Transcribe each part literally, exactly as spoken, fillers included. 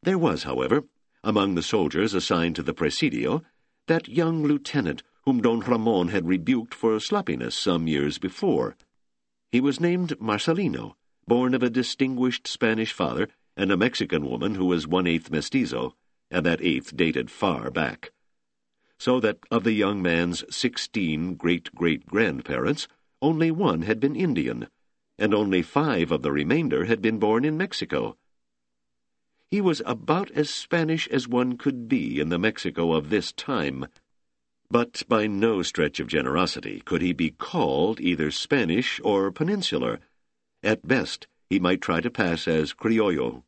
There was, however, among the soldiers assigned to the Presidio, that young lieutenant whom Don Ramon had rebuked for sloppiness some years before. He was named Marcelino, born of a distinguished Spanish father and a Mexican woman who was one-eighth mestizo, and that eighth dated far back. So that of the young man's sixteen great-great-grandparents, only one had been Indian, and only five of the remainder had been born in Mexico. He was about as Spanish as one could be in the Mexico of this time, but by no stretch of generosity could he be called either Spanish or peninsular. At best, he might try to pass as criollo.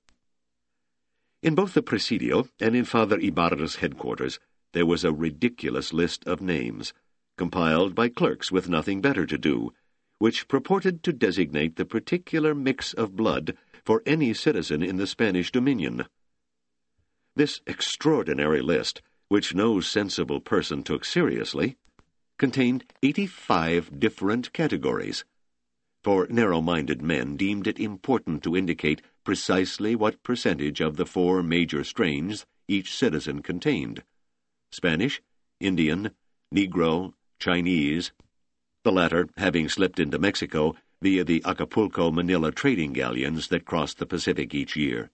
In both the Presidio and in Father Ibarra's headquarters, there was a ridiculous list of names, compiled by clerks with nothing better to do, which purported to designate the particular mix of blood for any citizen in the Spanish dominion. This extraordinary list, which no sensible person took seriously, contained eighty-five different categories, for narrow-minded men deemed it important to indicate precisely what percentage of the four major strains each citizen contained: Spanish, Indian, Negro, Chinese, the latter having slipped into Mexico via the Acapulco-Manila trading galleons that crossed the Pacific each year.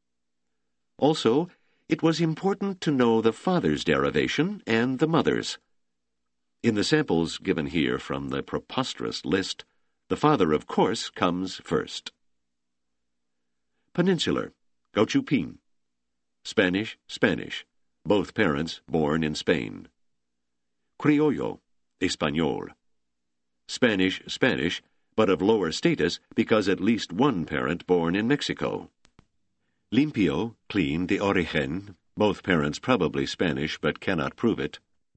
Also, it was important to know the father's derivation and the mother's. In the samples given here from the preposterous list, the father, of course, comes first. Peninsular, Gauchupin. Spanish, Spanish, both parents born in Spain. Criollo, Español. Spanish, Spanish, but of lower status because at least one parent born in Mexico. Limpio, clean, de origen, both parents probably Spanish but cannot prove it.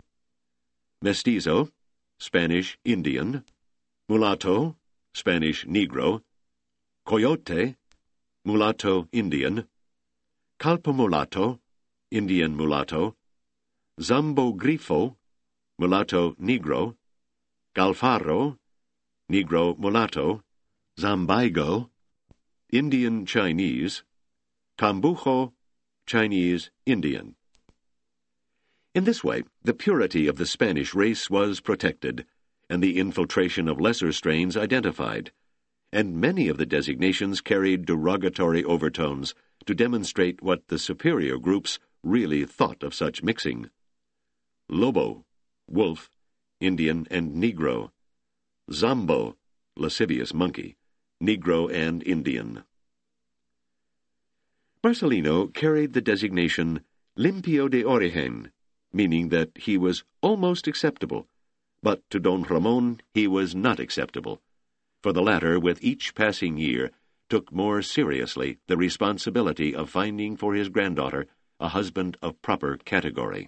Mestizo, Spanish, Indian. Mulatto, Spanish, Negro. Coyote, Mulatto, Indian. Calpomulatto, Indian mulatto. Zambogrifo, Mulatto, Negro. Galfarro, Negro mulatto. Zambaigo, Indian Chinese. Cambujo, Chinese Indian. In this way, the purity of the Spanish race was protected, and the infiltration of lesser strains identified, and many of the designations carried derogatory overtones to demonstrate what the superior groups really thought of such mixing. Lobo, wolf, Indian and Negro. Zambo, lascivious monkey, Negro and Indian. Marcelino carried the designation limpio de origen, meaning that he was almost acceptable, but to Don Ramon he was not acceptable, for the latter, with each passing year, took more seriously the responsibility of finding for his granddaughter a husband of proper category.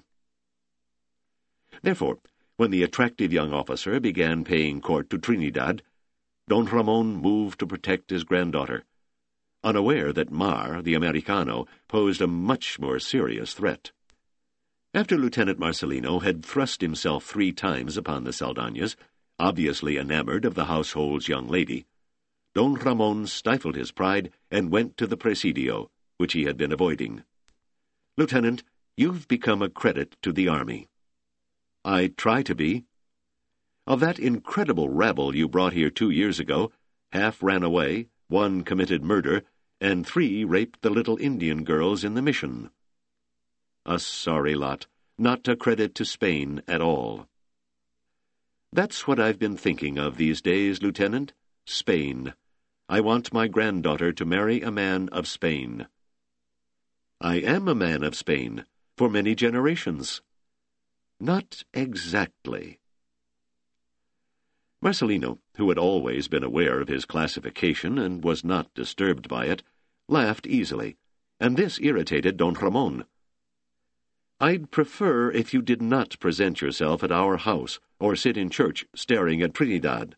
Therefore, when the attractive young officer began paying court to Trinidad, Don Ramon moved to protect his granddaughter, unaware that Mar, the Americano, posed a much more serious threat. After Lieutenant Marcelino had thrust himself three times upon the Saldañas, obviously enamored of the household's young lady, Don Ramon stifled his pride and went to the Presidio, which he had been avoiding. "Lieutenant, you've become a credit to the army." "I try to be." "Of that incredible rabble you brought here two years ago, half ran away, one committed murder, and three raped the little Indian girls in the mission." "A sorry lot, not a credit to Spain at all." "That's what I've been thinking of these days, Lieutenant. Spain. I want my granddaughter to marry a man of Spain." "I am a man of Spain, for many generations." "Not exactly." Marcelino, who had always been aware of his classification and was not disturbed by it, laughed easily, and this irritated Don Ramon. "I'd prefer if you did not present yourself at our house or sit in church staring at Trinidad."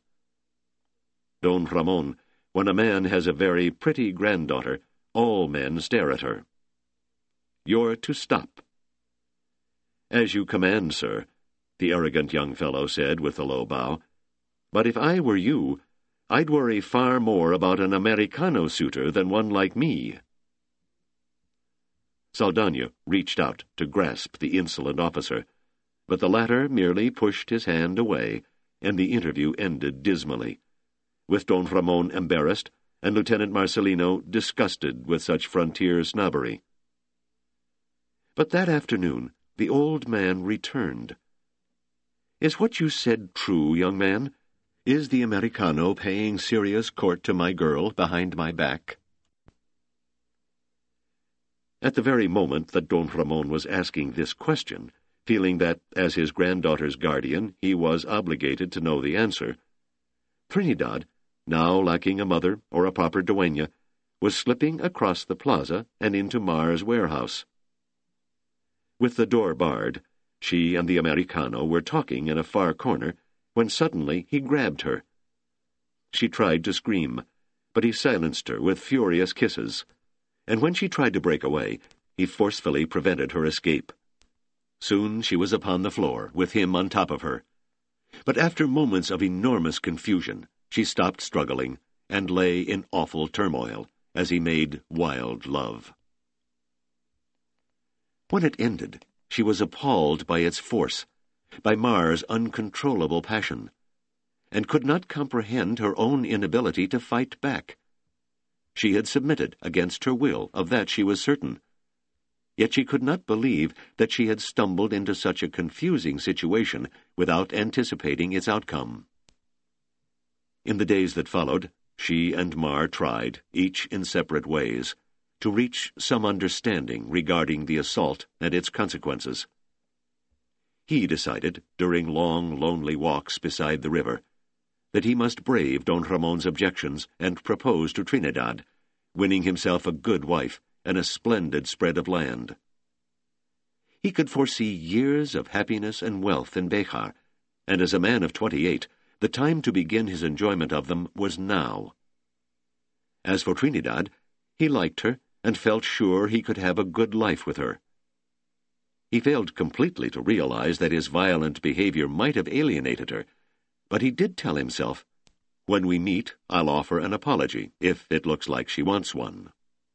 "Don Ramon, when a man has a very pretty granddaughter, all men stare at her." "You're to stop." "As you command, sir," the arrogant young fellow said with a low bow. "But if I were you, I'd worry far more about an Americano suitor than one like me." Saldana reached out to grasp the insolent officer, but the latter merely pushed his hand away, and the interview ended dismally, with Don Ramon embarrassed and Lieutenant Marcelino disgusted with such frontier snobbery. But that afternoon the old man returned. "Is what you said true, young man? Is the Americano paying serious court to my girl behind my back?" At the very moment that Don Ramon was asking this question, feeling that, as his granddaughter's guardian, he was obligated to know the answer, Trinidad, now lacking a mother or a proper dueña, was slipping across the plaza and into Mar's warehouse. With the door barred, she and the Americano were talking in a far corner when suddenly he grabbed her. She tried to scream, but he silenced her with furious kisses, and when she tried to break away, he forcefully prevented her escape. Soon she was upon the floor, with him on top of her. But after moments of enormous confusion, she stopped struggling and lay in awful turmoil as he made wild love. When it ended, she was appalled by its force, by Mar's uncontrollable passion, and could not comprehend her own inability to fight back. She had submitted against her will, of that she was certain. Yet she could not believe that she had stumbled into such a confusing situation without anticipating its outcome. In the days that followed, she and Mar tried, each in separate ways, to reach some understanding regarding the assault and its consequences. He decided, during long, lonely walks beside the river, that he must brave Don Ramon's objections and propose to Trinidad, winning himself a good wife and a splendid spread of land. He could foresee years of happiness and wealth in Béjar, and as a man of twenty-eight, the time to begin his enjoyment of them was now. As for Trinidad, he liked her and felt sure he could have a good life with her. He failed completely to realize that his violent behavior might have alienated her, but he did tell himself, "When we meet, I'll offer an apology, if it looks like she wants one."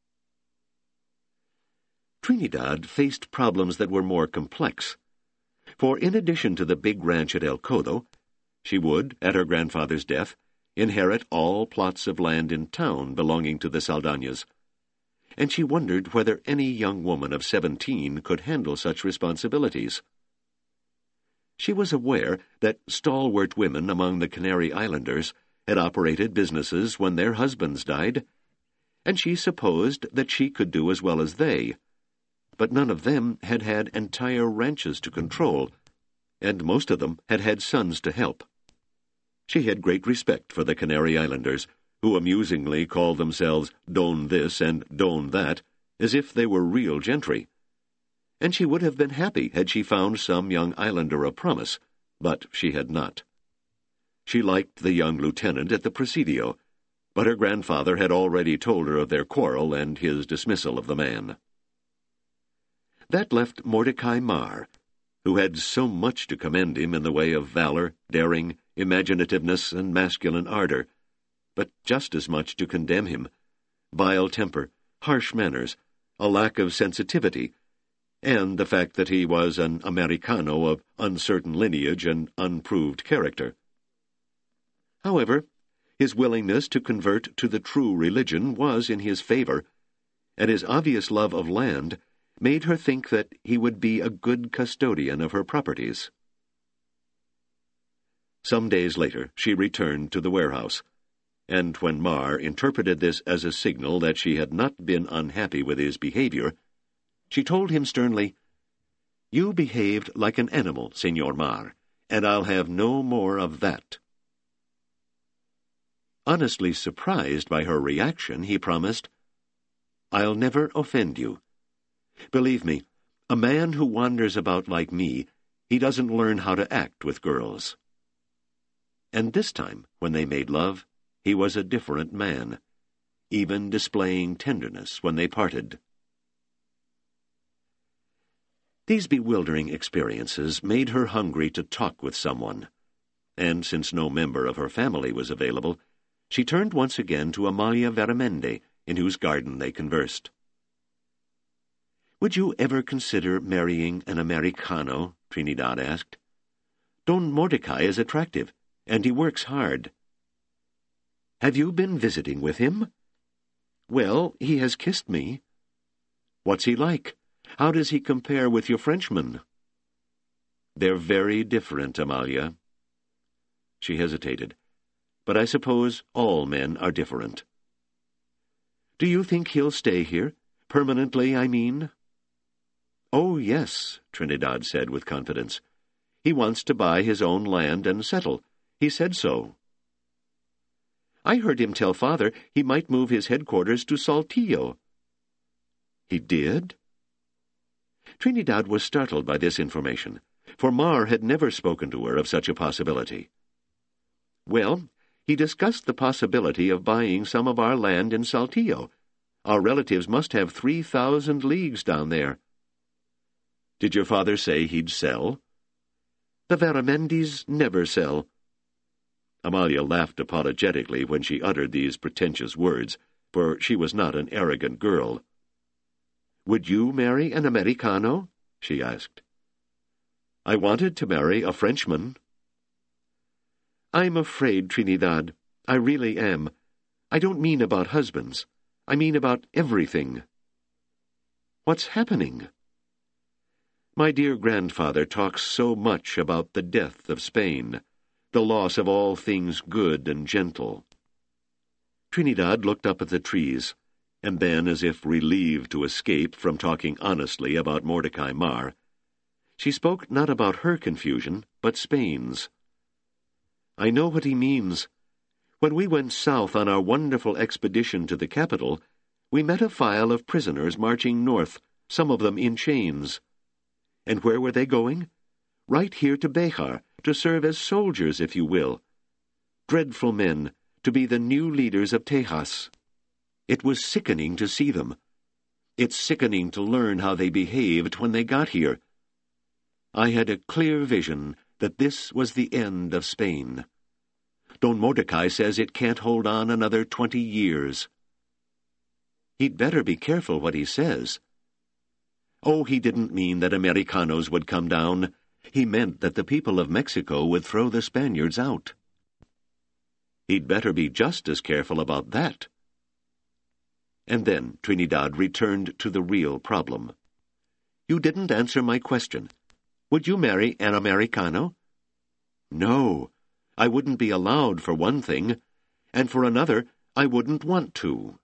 Trinidad faced problems that were more complex, for in addition to the big ranch at El Codo, she would, at her grandfather's death, inherit all plots of land in town belonging to the Saldañas, and she wondered whether any young woman of seventeen could handle such responsibilities. She was aware that stalwart women among the Canary Islanders had operated businesses when their husbands died, and she supposed that she could do as well as they, but none of them had had entire ranches to control, and most of them had had sons to help. She had great respect for the Canary Islanders, who amusingly called themselves Don this and Don that, as if they were real gentry. And she would have been happy had she found some young islander of promise, but she had not. She liked the young lieutenant at the Presidio, but her grandfather had already told her of their quarrel and his dismissal of the man. That left Mordecai Mar, who had so much to commend him in the way of valor, daring, imaginativeness, and masculine ardor, but just as much to condemn him: vile temper, harsh manners, a lack of sensitivity, and the fact that he was an Americano of uncertain lineage and unproved character. However, his willingness to convert to the true religion was in his favor, and his obvious love of land made her think that he would be a good custodian of her properties. Some days later she returned to the warehouse, and when Mar interpreted this as a signal that she had not been unhappy with his behavior, she told him sternly, "You behaved like an animal, Senor Mar, and I'll have no more of that." Honestly surprised by her reaction, he promised, "I'll never offend you. Believe me, a man who wanders about like me, he doesn't learn how to act with girls." And this time, when they made love, he was a different man, even displaying tenderness when they parted. These bewildering experiences made her hungry to talk with someone, and since no member of her family was available, she turned once again to Amalia Veramende, in whose garden they conversed. "Would you ever consider marrying an Americano?" Trinidad asked. "Don Mordecai is attractive, and he works hard." "Have you been visiting with him?" "Well, he has kissed me." "What's he like? How does he compare with your Frenchman?" "They're very different, Amalia." She hesitated. "But I suppose all men are different." "Do you think he'll stay here? Permanently, I mean?" "Oh, yes," Trinidad said with confidence. "He wants to buy his own land and settle. He said so." "I heard him tell Father he might move his headquarters to Saltillo." "He did?" Trinidad was startled by this information, for Mar had never spoken to her of such a possibility. "Well, he discussed the possibility of buying some of our land in Saltillo. Our relatives must have three thousand leagues down there." "Did your father say he'd sell?" "The Veramendis never sell." Amalia laughed apologetically when she uttered these pretentious words, for she was not an arrogant girl. "Would you marry an Americano?" she asked. "I wanted to marry a Frenchman." "I'm afraid, Trinidad. I really am. I don't mean about husbands. I mean about everything." "What's happening?" "My dear grandfather talks so much about the death of Spain, the loss of all things good and gentle." Trinidad looked up at the trees, and then, as if relieved to escape from talking honestly about Mordecai Mar, she spoke not about her confusion, but Spain's. "I know what he means. When we went south on our wonderful expedition to the capital, we met a file of prisoners marching north, some of them in chains. And where were they going? Right here to Béjar, to serve as soldiers, if you will. Dreadful men, to be the new leaders of Tejas. It was sickening to see them. It's sickening to learn how they behaved when they got here. I had a clear vision that this was the end of Spain. Don Mordecai says it can't hold on another twenty years. He'd better be careful what he says. Oh, he didn't mean that Americanos would come down. He meant that the people of Mexico would throw the Spaniards out. He'd better be just as careful about that." And then Trinidad returned to the real problem. "You didn't answer my question. Would you marry an Americano?" "No. I wouldn't be allowed, for one thing, and for another, I wouldn't want to."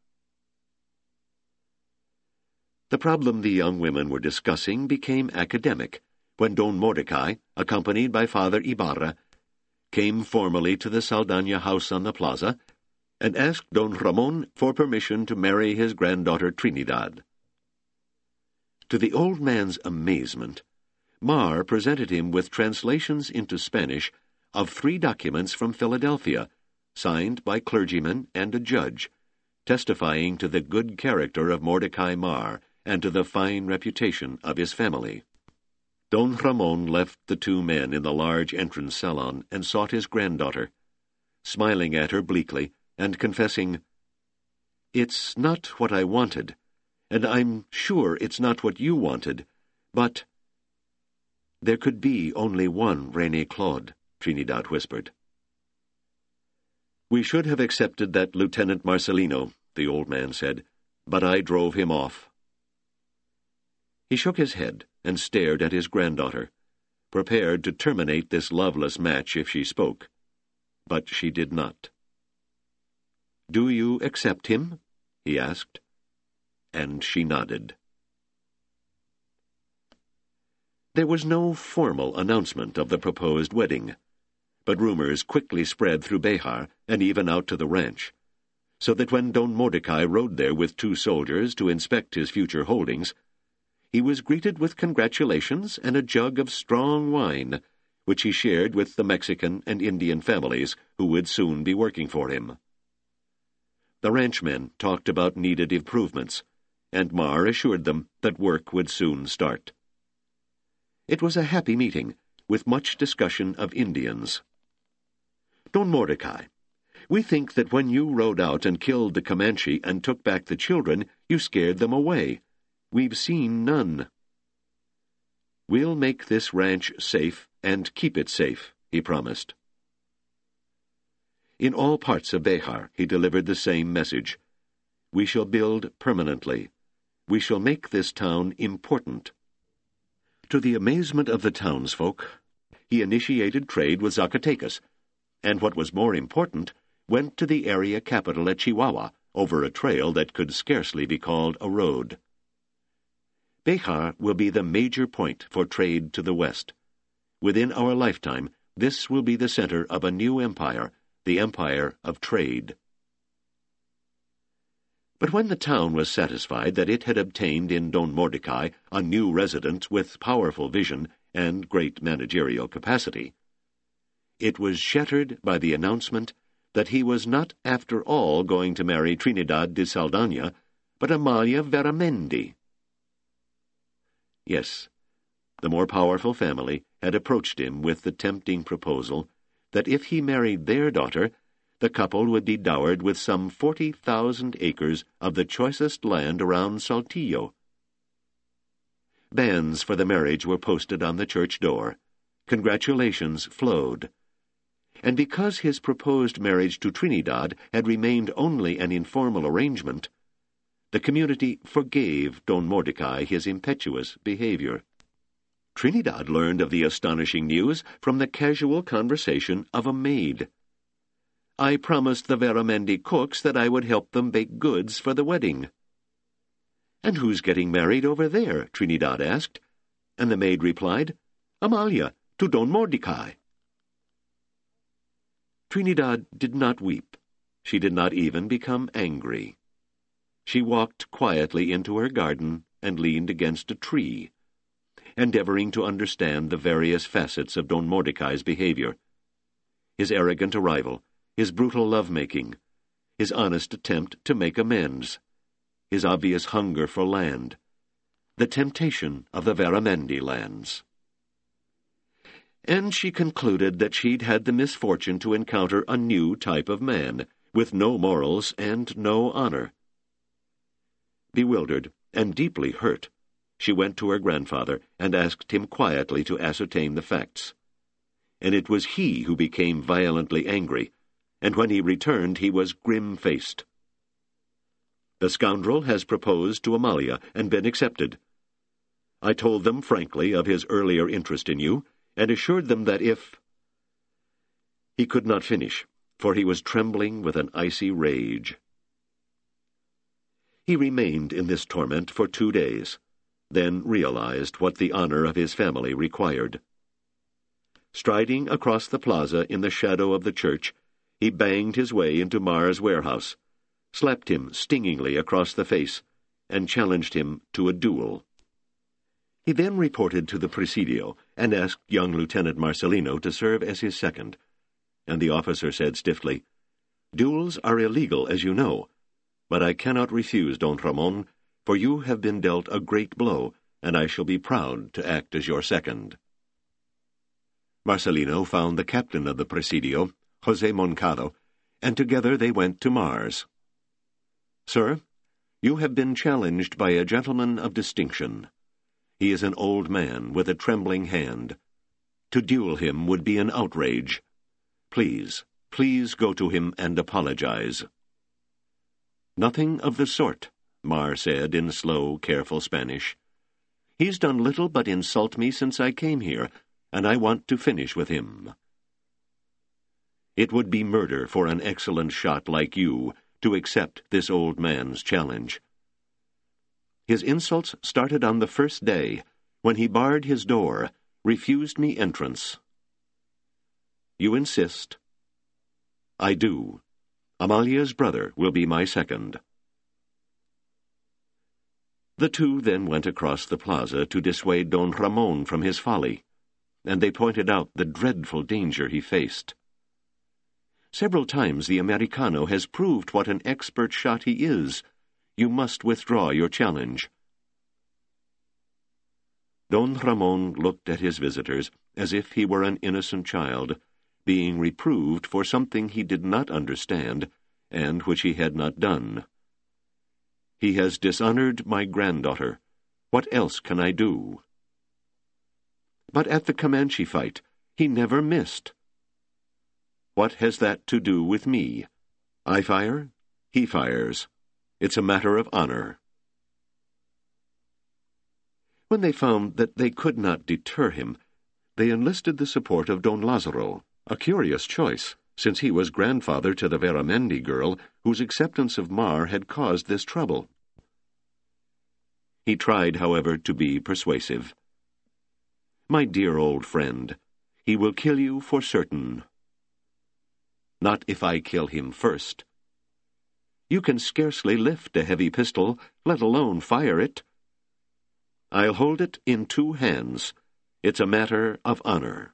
The problem the young women were discussing became academic when Don Mordecai, accompanied by Father Ibarra, came formally to the Saldaña house on the plaza and asked Don Ramon for permission to marry his granddaughter Trinidad. To the old man's amazement, Mar presented him with translations into Spanish of three documents from Philadelphia, signed by clergymen and a judge, testifying to the good character of Mordecai Mar and to the fine reputation of his family. Don Ramon left the two men in the large entrance salon and sought his granddaughter, smiling at her bleakly and confessing, "It's not what I wanted, and I'm sure it's not what you wanted, but—" "There could be only one René Claude," Trinidad whispered. "We should have accepted that Lieutenant Marcelino," the old man said, "but I drove him off." He shook his head and stared at his granddaughter, prepared to terminate this loveless match if she spoke. But she did not. "Do you accept him?" he asked. And she nodded. There was no formal announcement of the proposed wedding, but rumors quickly spread through Béjar and even out to the ranch, so that when Don Mordecai rode there with two soldiers to inspect his future holdings, he was greeted with congratulations and a jug of strong wine, which he shared with the Mexican and Indian families who would soon be working for him. The ranchmen talked about needed improvements, and Mar assured them that work would soon start. It was a happy meeting, with much discussion of Indians. "Don Mordecai, we think that when you rode out and killed the Comanche and took back the children, you scared them away. we've seen none. We'll make this ranch safe and keep it safe, he promised. In all parts of Behar, he delivered the same message. We shall build permanently. We shall make this town important. To the amazement of the townsfolk, he initiated trade with Zacatecas, and what was more important, went to the area capital at Chihuahua, over a trail that could scarcely be called a road. Behar will be the major point for trade to the west. Within our lifetime, this will be the center of a new empire, the empire of trade. But when the town was satisfied that it had obtained in Don Mordecai a new resident with powerful vision and great managerial capacity, it was shattered by the announcement that he was not after all going to marry Trinidad de Saldana, but Amalia Veramendi. Yes, the more powerful family had approached him with the tempting proposal that if he married their daughter, the couple would be dowered with some forty thousand acres of the choicest land around Saltillo. Banns for the marriage were posted on the church door. Congratulations flowed. And because his proposed marriage to Trinidad had remained only an informal arrangement, the community forgave Don Mordecai his impetuous behavior. Trinidad learned of the astonishing news from the casual conversation of a maid. I promised the Veramendi cooks that I would help them bake goods for the wedding. And who's getting married over there? Trinidad asked, and the maid replied, Amalia, to Don Mordecai. Trinidad did not weep. She did not even become angry. She walked quietly into her garden and leaned against a tree, endeavoring to understand the various facets of Don Mordecai's behavior. His arrogant arrival, his brutal love-making, his honest attempt to make amends, his obvious hunger for land, the temptation of the Veramendi lands. And she concluded that she'd had the misfortune to encounter a new type of man, with no morals and no honor. Bewildered and deeply hurt, she went to her grandfather and asked him quietly to ascertain the facts. And it was he who became violently angry, and when he returned he was grim-faced. The scoundrel has proposed to Amalia and been accepted. I told them frankly of his earlier interest in you, and assured them that if... He could not finish, for he was trembling with an icy rage. He remained in this torment for two days, then realized what the honor of his family required. Striding across the plaza in the shadow of the church, he banged his way into Mar's warehouse, slapped him stingingly across the face, and challenged him to a duel. He then reported to the Presidio and asked young Lieutenant Marcelino to serve as his second, and the officer said stiffly, Duels are illegal, as you know, but I cannot refuse, Don Ramon, for you have been dealt a great blow, and I shall be proud to act as your second. Marcelino found the captain of the Presidio, Jose Moncado, and together they went to Mars. Sir, you have been challenged by a gentleman of distinction. He is an old man with a trembling hand. To duel him would be an outrage. Please, please go to him and apologize. Nothing of the sort, Mar said in slow, careful Spanish. He's done little but insult me since I came here, and I want to finish with him. It would be murder for an excellent shot like you to accept this old man's challenge. His insults started on the first day, when he barred his door, refused me entrance. You insist? I do. Amalia's brother will be my second. The two then went across the plaza to dissuade Don Ramon from his folly, and they pointed out the dreadful danger he faced. Several times the Americano has proved what an expert shot he is. You must withdraw your challenge. Don Ramon looked at his visitors as if he were an innocent child, being reproved for something he did not understand and which he had not done. He has dishonored my granddaughter, What else can I do? But at the Comanche fight, he never missed. What has that to do with me? I fire, he fires. It's a matter of honor. When they found that they could not deter him, they enlisted the support of Don Lazaro, a curious choice, since he was grandfather to the Veramendi girl whose acceptance of Mar had caused this trouble. He tried, however, to be persuasive. My dear old friend, he will kill you for certain. Not if I kill him first. You can scarcely lift a heavy pistol, let alone fire it. I'll hold it in two hands. It's a matter of honor.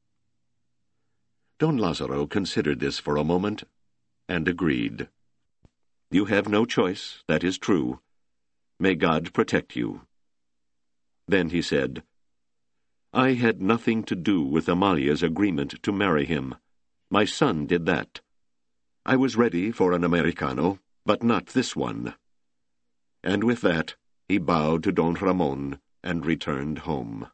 Don Lazaro considered this for a moment, and agreed. You have no choice, that is true. May God protect you. Then he said, I had nothing to do with Amalia's agreement to marry him. My son did that. I was ready for an Americano, but not this one. And with that, he bowed to Don Ramon and returned home.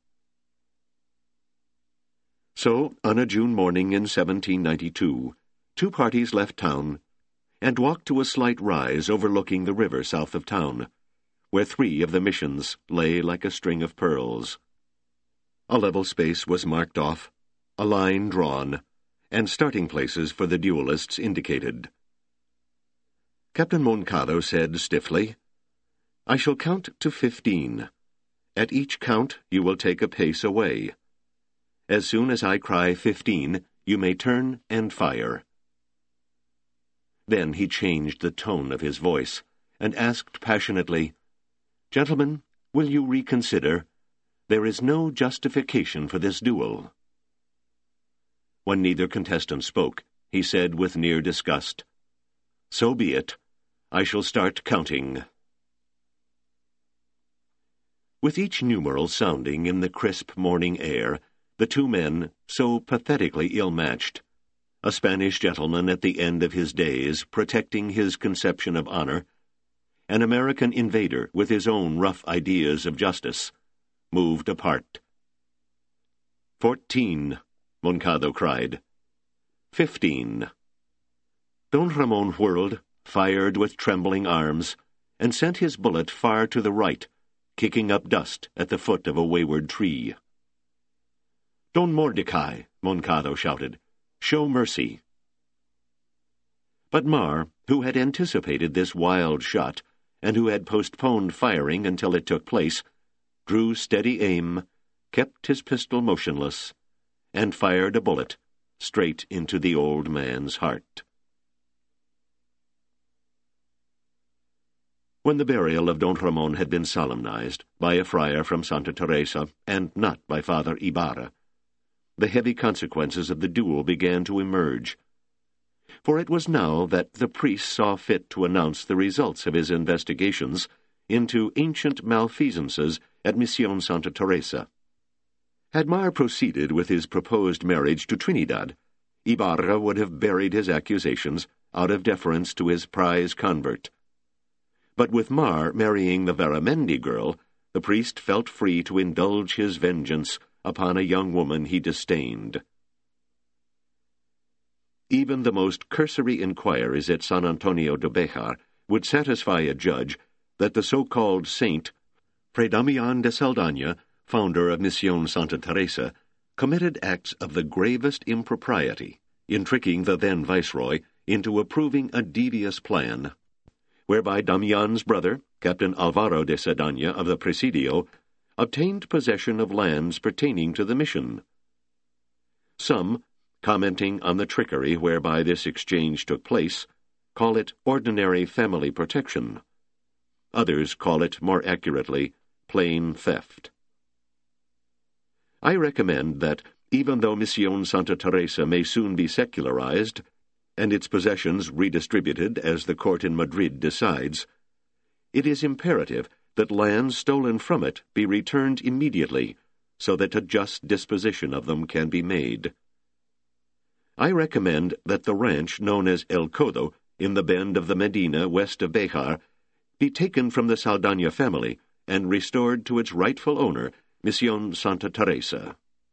So, on a June morning in seventeen ninety-two, two parties left town and walked to a slight rise overlooking the river south of town, where three of the missions lay like a string of pearls. A level space was marked off, a line drawn, and starting places for the duelists indicated. Captain Moncado said stiffly, I shall count to fifteen. At each count you will take a pace away. As soon as I cry fifteen, you may turn and fire. Then he changed the tone of his voice, and asked passionately, Gentlemen, will you reconsider? There is no justification for this duel. When neither contestant spoke, he said with near disgust, So be it. I shall start counting. With each numeral sounding in the crisp morning air, the two men, so pathetically ill-matched, a Spanish gentleman at the end of his days protecting his conception of honor, an American invader with his own rough ideas of justice, moved apart. Fourteen, Moncado cried. Fifteen. Don Ramon whirled, fired with trembling arms, and sent his bullet far to the right, kicking up dust at the foot of a wayward tree. Don Mordecai, Moncado shouted, show mercy. But Mar, who had anticipated this wild shot, and who had postponed firing until it took place, drew steady aim, kept his pistol motionless, and fired a bullet straight into the old man's heart. When the burial of Don Ramon had been solemnized by a friar from Santa Teresa, and not by Father Ibarra, the heavy consequences of the duel began to emerge. For it was now that the priest saw fit to announce the results of his investigations into ancient malfeasances at Mission Santa Teresa. Had Mar proceeded with his proposed marriage to Trinidad, Ibarra would have buried his accusations out of deference to his prize convert. But with Mar marrying the Veramendi girl, the priest felt free to indulge his vengeance upon a young woman he disdained. Even the most cursory inquiries at San Antonio de Bejar would satisfy a judge that the so-called saint, Fray Damian de Saldana, founder of Mission Santa Teresa, committed acts of the gravest impropriety in tricking the then viceroy into approving a devious plan, whereby Damian's brother, Captain Alvaro de Saldana of the Presidio, obtained possession of lands pertaining to the mission. Some, commenting on the trickery whereby this exchange took place, call it ordinary family protection. Others call it, more accurately, plain theft. I recommend that, even though Mission Santa Teresa may soon be secularized, and its possessions redistributed as the court in Madrid decides, it is imperative that lands stolen from it be returned immediately, so that a just disposition of them can be made. I recommend that the ranch known as El Codo, in the bend of the Medina west of Bejar, be taken from the Saldana family and restored to its rightful owner, Misión Santa Teresa.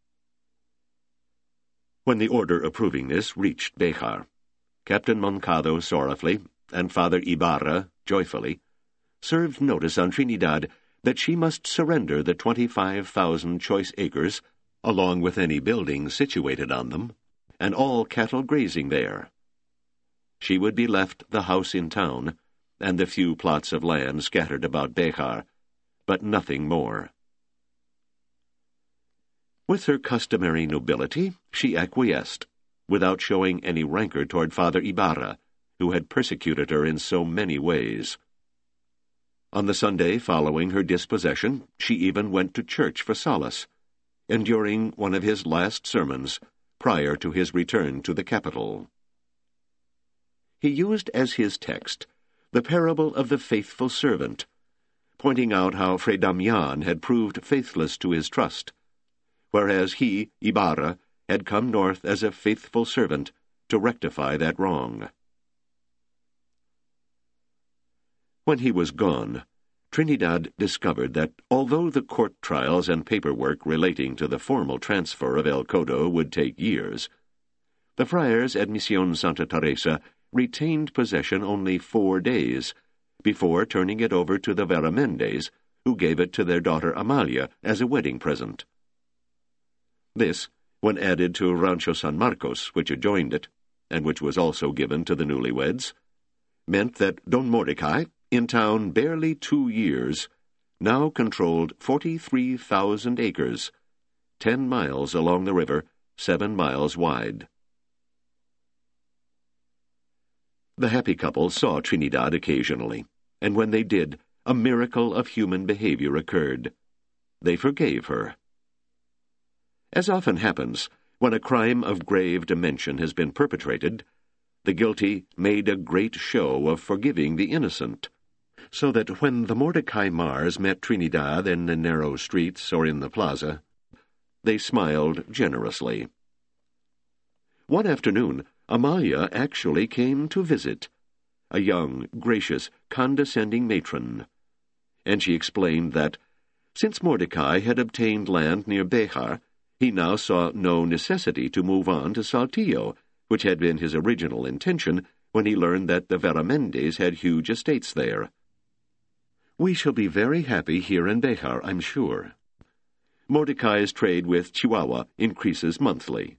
When the order approving this reached Béjar, Captain Moncado sorrowfully, and Father Ibarra joyfully, served notice on Trinidad that she must surrender the twenty-five thousand choice acres, along with any buildings situated on them, and all cattle grazing there. She would be left the house in town, and the few plots of land scattered about Béjar, but nothing more. With her customary nobility, she acquiesced, without showing any rancor toward Father Ibarra, who had persecuted her in so many ways. On the Sunday following her dispossession, she even went to church for solace, enduring one of his last sermons prior to his return to the capital. He used as his text the parable of the faithful servant, pointing out how Fray Damián had proved faithless to his trust, whereas he, Ibarra, had come north as a faithful servant to rectify that wrong. When he was gone, Trinidad discovered that although the court trials and paperwork relating to the formal transfer of El Codo would take years, the friars at Misión Santa Teresa retained possession only four days, before turning it over to the Veramendes, who gave it to their daughter Amalia as a wedding present. This, when added to Rancho San Marcos, which adjoined it, and which was also given to the newlyweds, meant that Don Mordecai, in town barely two years, now controlled forty-three thousand acres, ten miles along the river, seven miles wide. The happy couple saw Trinidad occasionally, and when they did, a miracle of human behavior occurred. They forgave her. As often happens, when a crime of grave dimension has been perpetrated, the guilty made a great show of forgiving the innocent, so that when the Mordecai Mars met Trinidad in the narrow streets or in the plaza, they smiled generously. One afternoon, Amalia actually came to visit, a young, gracious, condescending matron, and she explained that, since Mordecai had obtained land near Béjar, he now saw no necessity to move on to Saltillo, which had been his original intention when he learned that the Veramendes had huge estates there. "We shall be very happy here in Béjar, I'm sure. Mordecai's trade with Chihuahua increases monthly."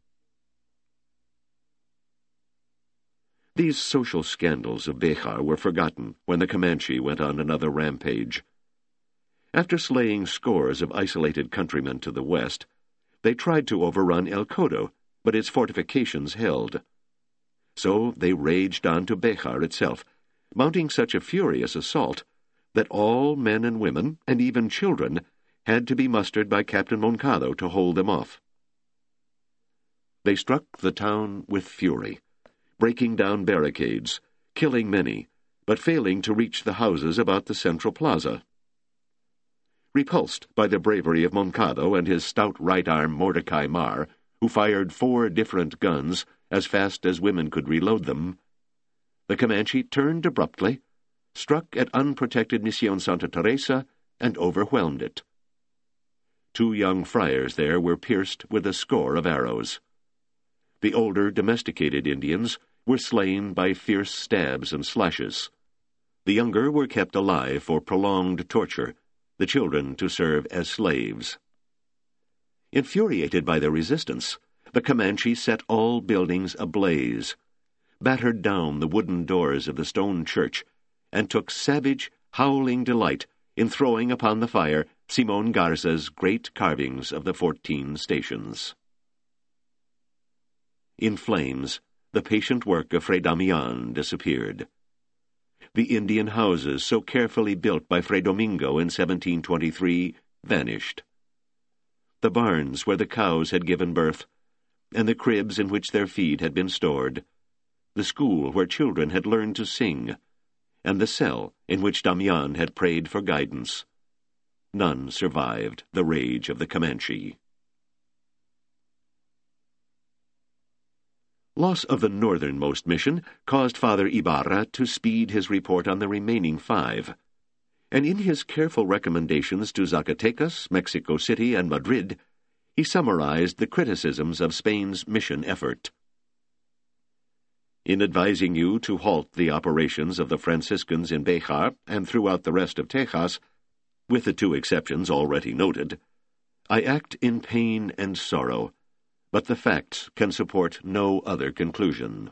These social scandals of Béjar were forgotten when the Comanche went on another rampage. After slaying scores of isolated countrymen to the west, they tried to overrun El Codo, but its fortifications held. So they raged on to Béjar itself, mounting such a furious assault that all men and women, and even children, had to be mustered by Captain Moncado to hold them off. They struck the town with fury, breaking down barricades, killing many, but failing to reach the houses about the central plaza. Repulsed by the bravery of Moncado and his stout right arm Mordecai Mar, who fired four different guns as fast as women could reload them, the Comanche turned abruptly, struck at unprotected Misión Santa Teresa, and overwhelmed it. Two young friars there were pierced with a score of arrows. The older domesticated Indians were slain by fierce stabs and slashes. The younger were kept alive for prolonged torture, the children to serve as slaves. Infuriated by the resistance, the Comanche set all buildings ablaze, battered down the wooden doors of the stone church, and took savage, howling delight in throwing upon the fire Simón Garza's great carvings of the fourteen stations. In flames, the patient work of Fray Damián disappeared. The Indian houses so carefully built by Fray Domingo in seventeen twenty-three vanished. The barns where the cows had given birth, and the cribs in which their feed had been stored, the school where children had learned to sing, and the cell in which Damián had prayed for guidance. None survived the rage of the Comanche. Loss of the northernmost mission caused Father Ibarra to speed his report on the remaining five, and in his careful recommendations to Zacatecas, Mexico City, and Madrid, he summarized the criticisms of Spain's mission effort. In advising you to halt the operations of the Franciscans in Béjar and throughout the rest of Texas, with the two exceptions already noted, I act in pain and sorrow, but the facts can support no other conclusion.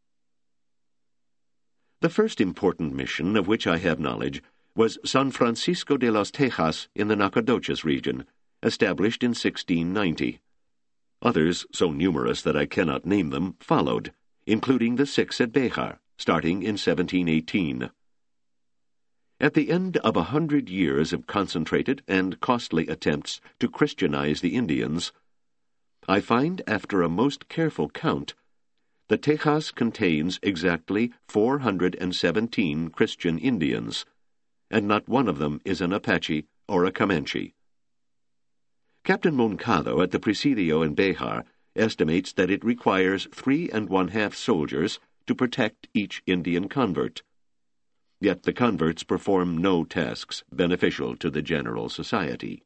The first important mission of which I have knowledge was San Francisco de los Tejas in the Nacogdoches region, established in sixteen ninety. Others, so numerous that I cannot name them, followed, including the six at Béjar, starting in seventeen eighteen. At the end of a hundred years of concentrated and costly attempts to Christianize the Indians, I find, after a most careful count, that Tejas contains exactly four hundred seventeen Christian Indians, and not one of them is an Apache or a Comanche. Captain Moncado at the Presidio in Béjar estimates that it requires three and one-half soldiers to protect each Indian convert. Yet the converts perform no tasks beneficial to the general society.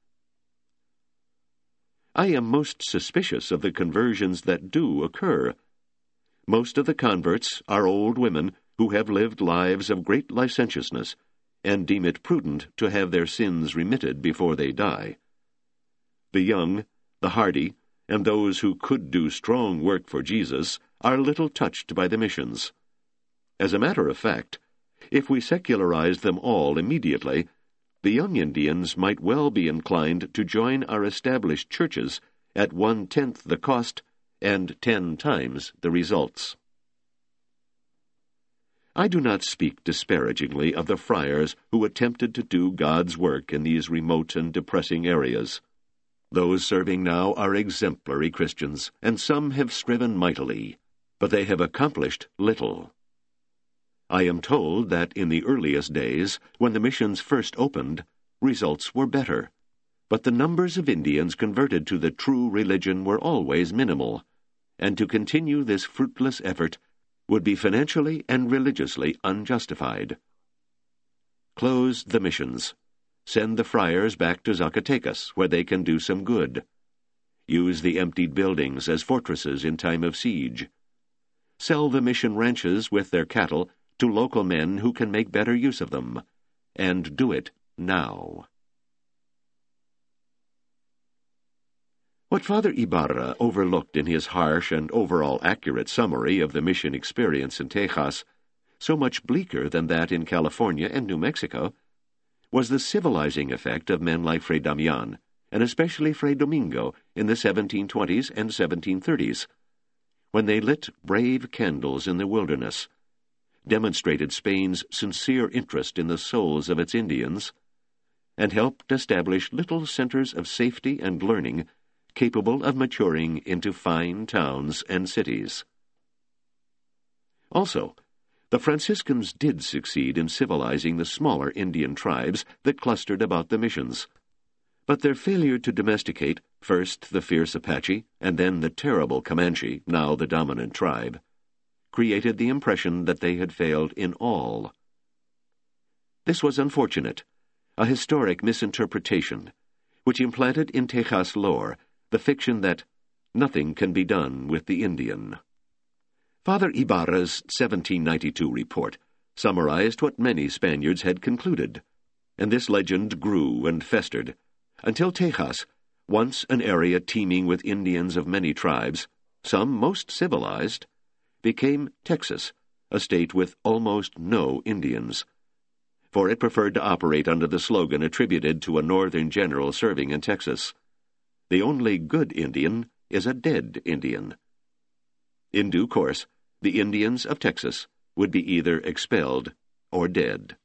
I am most suspicious of the conversions that do occur. Most of the converts are old women who have lived lives of great licentiousness and deem it prudent to have their sins remitted before they die. The young, the hardy, and those who could do strong work for Jesus are little touched by the missions. As a matter of fact, if we secularized them all immediately, the young Indians might well be inclined to join our established churches at one-tenth the cost and ten times the results. I do not speak disparagingly of the friars who attempted to do God's work in these remote and depressing areas. Those serving now are exemplary Christians, and some have striven mightily, but they have accomplished little. I am told that in the earliest days, when the missions first opened, results were better, but the numbers of Indians converted to the true religion were always minimal, and to continue this fruitless effort would be financially and religiously unjustified. Close the missions. Send the friars back to Zacatecas, where they can do some good. Use the emptied buildings as fortresses in time of siege. Sell the mission ranches with their cattle to local men who can make better use of them, and do it now. What Father Ibarra overlooked in his harsh and overall accurate summary of the mission experience in Tejas, so much bleaker than that in California and New Mexico, was the civilizing effect of men like Fray Damian, and especially Fray Domingo in the seventeen twenties and seventeen thirties, when they lit brave candles in the wilderness, demonstrated Spain's sincere interest in the souls of its Indians, and helped establish little centers of safety and learning capable of maturing into fine towns and cities. Also, the Franciscans did succeed in civilizing the smaller Indian tribes that clustered about the missions, but their failure to domesticate first the fierce Apache and then the terrible Comanche, now the dominant tribe, created the impression that they had failed in all. This was unfortunate, a historic misinterpretation, which implanted in Tejas lore the fiction that nothing can be done with the Indian. Father Ibarra's seventeen ninety-two report summarized what many Spaniards had concluded, and this legend grew and festered, until Tejas, once an area teeming with Indians of many tribes, some most civilized, became Texas, a state with almost no Indians, for it preferred to operate under the slogan attributed to a northern general serving in Texas: "The only good Indian is a dead Indian." In due course, the Indians of Texas would be either expelled or dead.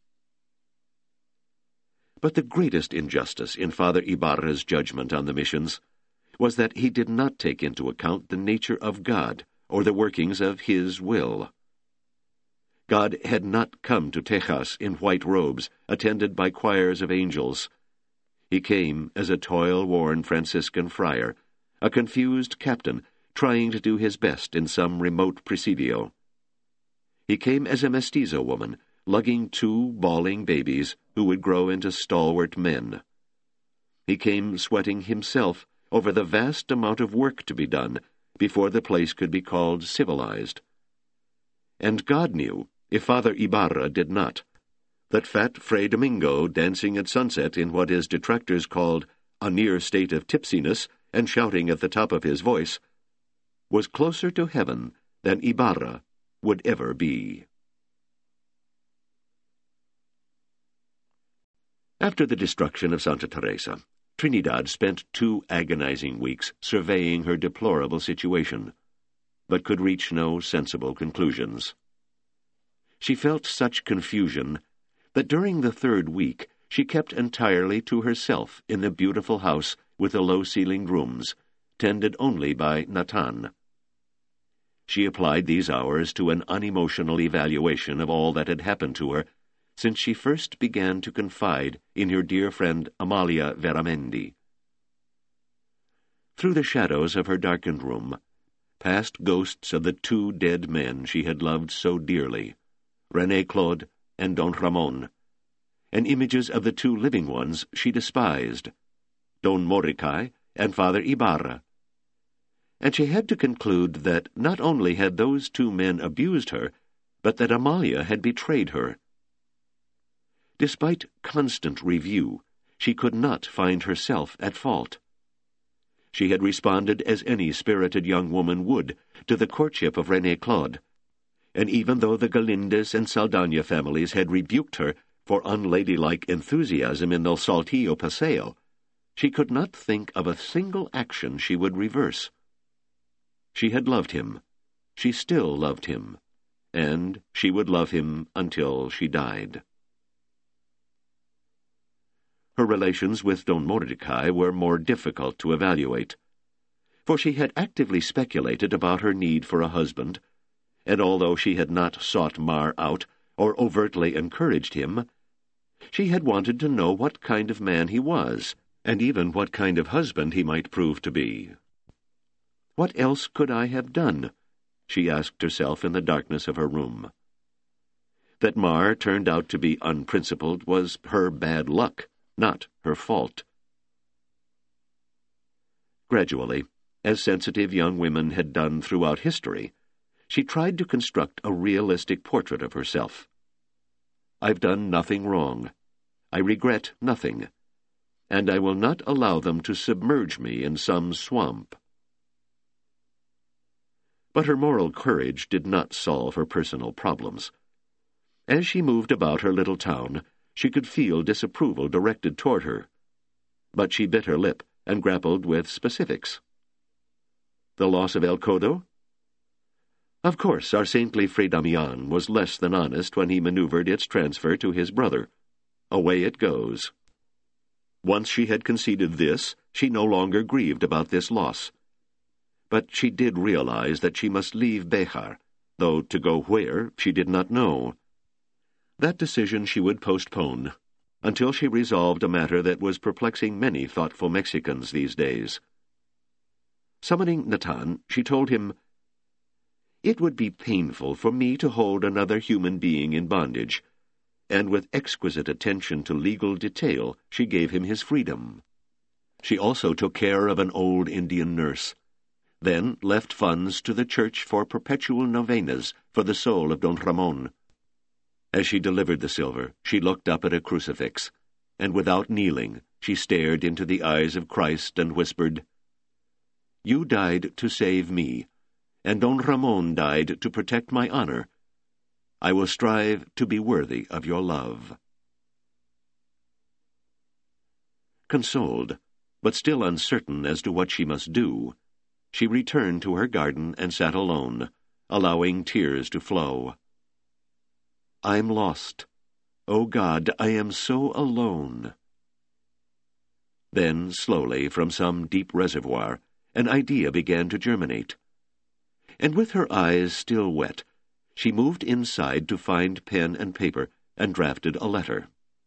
But the greatest injustice in Father Ibarra's judgment on the missions was that he did not take into account the nature of God or the workings of His will. God had not come to Tejas in white robes, attended by choirs of angels. He came as a toil-worn Franciscan friar, a confused captain trying to do his best in some remote presidio. He came as a mestizo woman lugging two bawling babies who would grow into stalwart men. He came sweating himself over the vast amount of work to be done before the place could be called civilized. And God knew, if Father Ibarra did not, that fat Fray Domingo, dancing at sunset in what his detractors called a near state of tipsiness and shouting at the top of his voice, was closer to heaven than Ibarra would ever be. After the destruction of Santa Teresa, Trinidad spent two agonizing weeks surveying her deplorable situation, but could reach no sensible conclusions. She felt such confusion that during the third week she kept entirely to herself in the beautiful house with the low-ceilinged rooms, tended only by Natan. She applied these hours to an unemotional evaluation of all that had happened to her since she first began to confide in her dear friend Amalia Veramendi. Through the shadows of her darkened room passed ghosts of the two dead men she had loved so dearly, René Claude and Don Ramon, and images of the two living ones she despised, Don Mordecai and Father Ibarra. And she had to conclude that not only had those two men abused her, but that Amalia had betrayed her. Despite constant review, she could not find herself at fault. She had responded as any spirited young woman would to the courtship of René Claude, and even though the Galindez and Saldana families had rebuked her for unladylike enthusiasm in the Saltillo Paseo, she could not think of a single action she would reverse. She had loved him, she still loved him, and she would love him until she died. Her relations with Don Mordecai were more difficult to evaluate, for she had actively speculated about her need for a husband, and although she had not sought Mar out or overtly encouraged him, she had wanted to know what kind of man he was, and even what kind of husband he might prove to be. What else could I have done? She asked herself in the darkness of her room. That Mar turned out to be unprincipled was her bad luck, not her fault. Gradually, as sensitive young women had done throughout history, she tried to construct a realistic portrait of herself. I've done nothing wrong. I regret nothing. And I will not allow them to submerge me in some swamp. But her moral courage did not solve her personal problems. As she moved about her little town, she could feel disapproval directed toward her. But she bit her lip and grappled with specifics. The loss of El Codo? Of course, our saintly Fray Damian was less than honest when he maneuvered its transfer to his brother. Away it goes. Once she had conceded this, she no longer grieved about this loss. But she did realize that she must leave Béjar, though to go where she did not know. That decision she would postpone, until she resolved a matter that was perplexing many thoughtful Mexicans these days. Summoning Natan, she told him, "It would be painful for me to hold another human being in bondage," and with exquisite attention to legal detail she gave him his freedom. She also took care of an old Indian nurse, then left funds to the church for perpetual novenas for the soul of Don Ramon. As she delivered the silver, she looked up at a crucifix, and without kneeling, she stared into the eyes of Christ and whispered, "You died to save me, and Don Ramon died to protect my honor. I will strive to be worthy of your love." Consoled, but still uncertain as to what she must do, she returned to her garden and sat alone, allowing tears to flow. "I'm lost. Oh God, I am so alone." Then, slowly, from some deep reservoir, an idea began to germinate. And with her eyes still wet, she moved inside to find pen and paper and drafted a letter.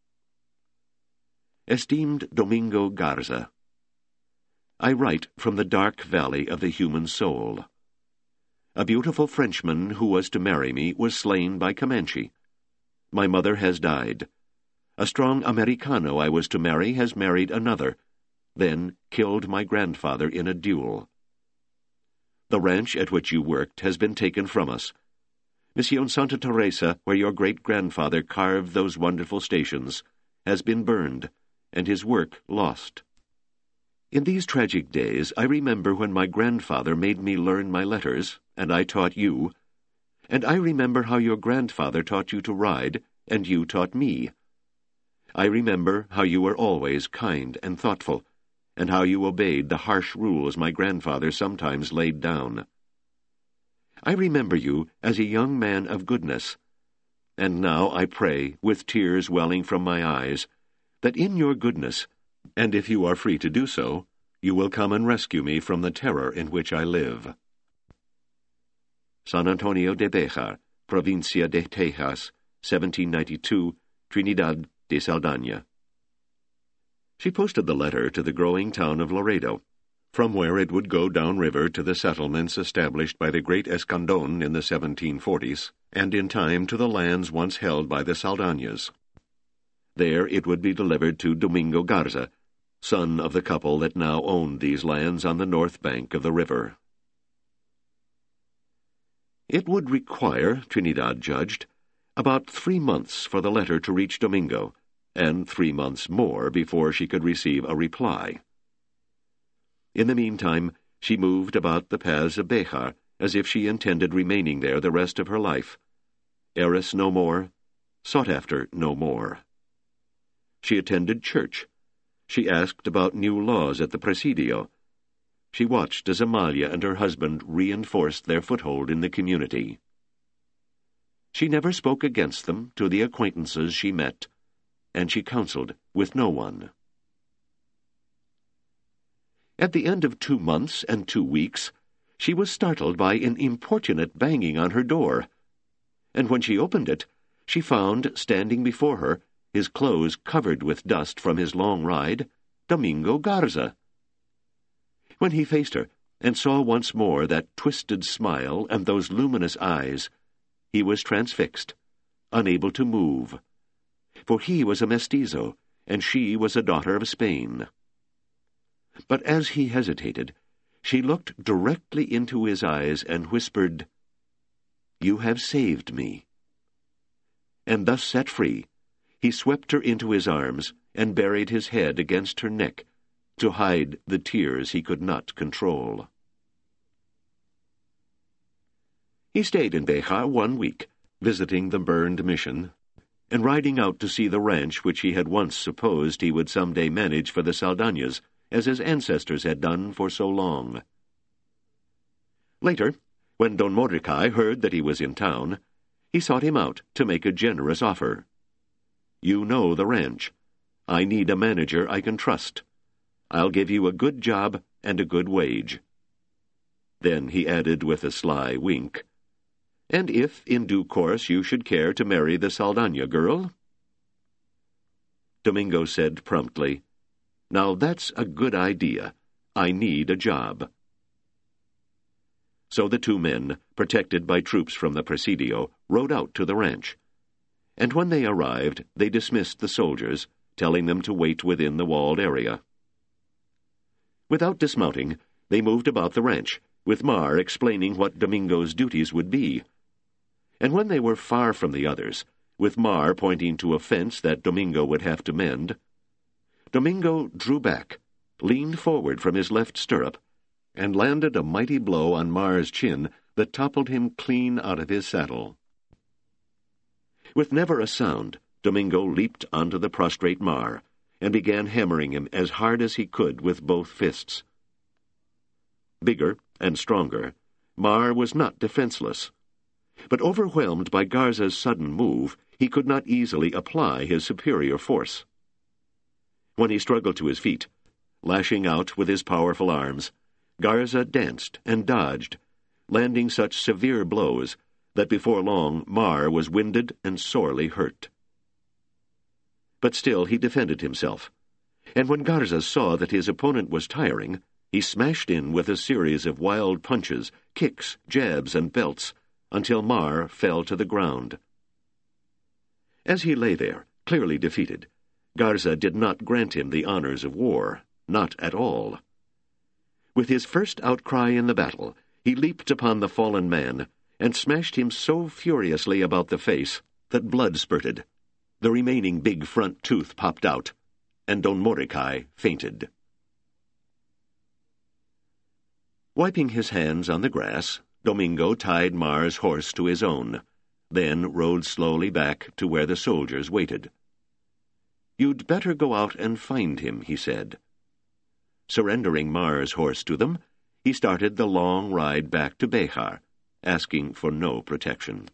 Esteemed Domingo Garza, I write from the dark valley of the human soul. A beautiful Frenchman who was to marry me was slain by Comanche. My mother has died. A strong Americano I was to marry has married another, then killed my grandfather in a duel. The ranch at which you worked has been taken from us. Mission Santa Teresa, where your great-grandfather carved those wonderful stations, has been burned, and his work lost. In these tragic days, I remember when my grandfather made me learn my letters, and I taught you, and I remember how your grandfather taught you to ride, and you taught me. I remember how you were always kind and thoughtful, and how you obeyed the harsh rules my grandfather sometimes laid down. I remember you as a young man of goodness, and now I pray, with tears welling from my eyes, that in your goodness, and if you are free to do so, you will come and rescue me from the terror in which I live. San Antonio de Béjar, Provincia de Tejas, seventeen ninety-two, Trinidad de Saldaña. She posted the letter to the growing town of Laredo, from where it would go downriver to the settlements established by the great Escandon in the seventeen forties, and in time to the lands once held by the Saldañas. There it would be delivered to Domingo Garza, son of the couple that now owned these lands on the north bank of the river. It would require, Trinidad judged, about three months for the letter to reach Domingo, and three months more before she could receive a reply. In the meantime, she moved about the paths of Béjar as if she intended remaining there the rest of her life, heiress no more, sought after no more. She attended church. She asked about new laws at the Presidio. She watched as Amalia and her husband reinforced their foothold in the community. She never spoke against them to the acquaintances she met, and she counseled with no one. At the end of two months and two weeks, she was startled by an importunate banging on her door, and when she opened it, she found, standing before her, his clothes covered with dust from his long ride, Domingo Garza. When he faced her, and saw once more that twisted smile and those luminous eyes, he was transfixed, unable to move. For he was a mestizo, and she was a daughter of Spain. But as he hesitated, she looked directly into his eyes and whispered, "You have saved me." And thus set free, he swept her into his arms and buried his head against her neck to hide the tears he could not control. He stayed in Béjar one week, visiting the burned mission, and riding out to see the ranch which he had once supposed he would some day manage for the Saldañas, as his ancestors had done for so long. Later, when Don Mordecai heard that he was in town, he sought him out to make a generous offer. "You know the ranch. I need a manager I can trust. I'll give you a good job and a good wage." Then he added with a sly wink, "And if, in due course, you should care to marry the Saldaña girl?" Domingo said promptly, "Now that's a good idea. I need a job." So the two men, protected by troops from the Presidio, rode out to the ranch. And when they arrived, they dismissed the soldiers, telling them to wait within the walled area. Without dismounting, they moved about the ranch, with Mar explaining what Domingo's duties would be. And when they were far from the others, with Mar pointing to a fence that Domingo would have to mend, Domingo drew back, leaned forward from his left stirrup, and landed a mighty blow on Mar's chin that toppled him clean out of his saddle. With never a sound, Domingo leaped onto the prostrate Mar, and began hammering him as hard as he could with both fists. Bigger and stronger, Mar was not defenseless. But overwhelmed by Garza's sudden move, he could not easily apply his superior force. When he struggled to his feet, lashing out with his powerful arms, Garza danced and dodged, landing such severe blows that before long Mar was winded and sorely hurt. But still he defended himself, and when Garza saw that his opponent was tiring, he smashed in with a series of wild punches, kicks, jabs, and belts, until Mar fell to the ground. As he lay there, clearly defeated, Garza did not grant him the honors of war, not at all. With his first outcry in the battle, he leaped upon the fallen man and smashed him so furiously about the face that blood spurted. The remaining big front tooth popped out, and Don Mordecai fainted. Wiping his hands on the grass, Domingo tied Mar's horse to his own, then rode slowly back to where the soldiers waited. "You'd better go out and find him," he said. Surrendering Mar's horse to them, he started the long ride back to Béjar, asking for no protection.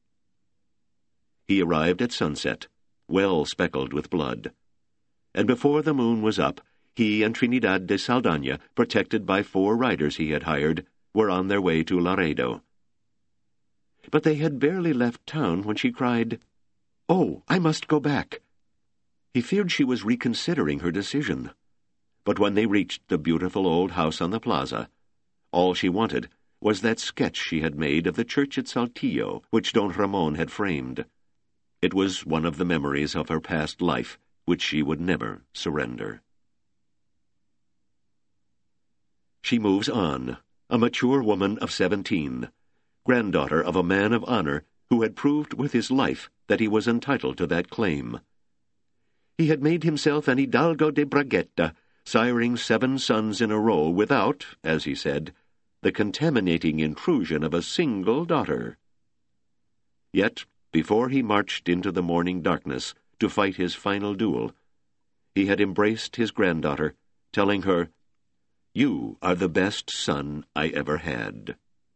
He arrived at sunset, well speckled with blood, and before the moon was up, he and Trinidad de Saldana, protected by four riders he had hired, were on their way to Laredo. But they had barely left town when she cried, "Oh, I must go back." He feared she was reconsidering her decision. But when they reached the beautiful old house on the plaza, all she wanted was that sketch she had made of the church at Saltillo, which Don Ramon had framed. It was one of the memories of her past life, which she would never surrender. She moves on, a mature woman of seventeen, granddaughter of a man of honor who had proved with his life that he was entitled to that claim. He had made himself an Hidalgo de Bragueta, siring seven sons in a row without, as he said, the contaminating intrusion of a single daughter. Yet, before he marched into the morning darkness to fight his final duel, he had embraced his granddaughter, telling her, "You are the best son I ever had."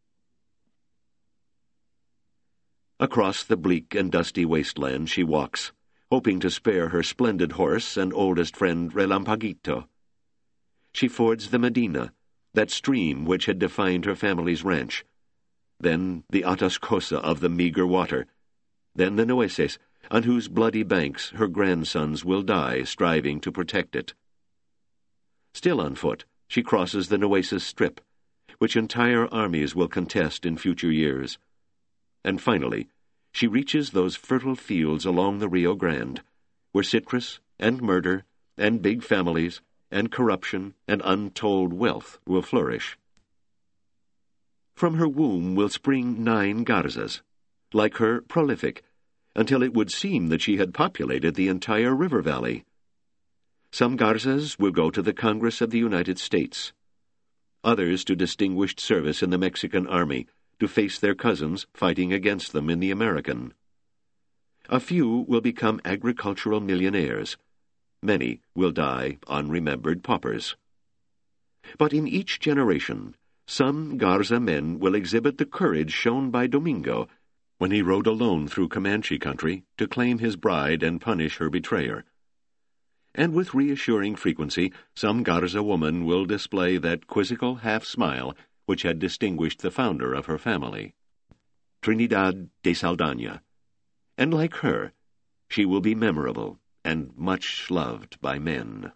Across the bleak and dusty wasteland she walks, hoping to spare her splendid horse and oldest friend Relampaguito. She fords the Medina, that stream which had defined her family's ranch, then the Atascosa of the meager water, then the Nueces, on whose bloody banks her grandsons will die striving to protect it. Still on foot, she crosses the Nueces Strip, which entire armies will contest in future years. And finally, she reaches those fertile fields along the Rio Grande, where citrus and murder and big families and corruption and untold wealth will flourish. From her womb will spring nine Garzas, like her prolific, until it would seem that she had populated the entire river valley. Some Garzas will go to the Congress of the United States, others to distinguished service in the Mexican army, to face their cousins fighting against them in the American. A few will become agricultural millionaires. Many will die unremembered paupers. But in each generation, some Garza men will exhibit the courage shown by Domingo when he rode alone through Comanche country to claim his bride and punish her betrayer. And with reassuring frequency, some Garza woman will display that quizzical half-smile which had distinguished the founder of her family, Trinidad de Saldana. And like her, she will be memorable and much loved by men.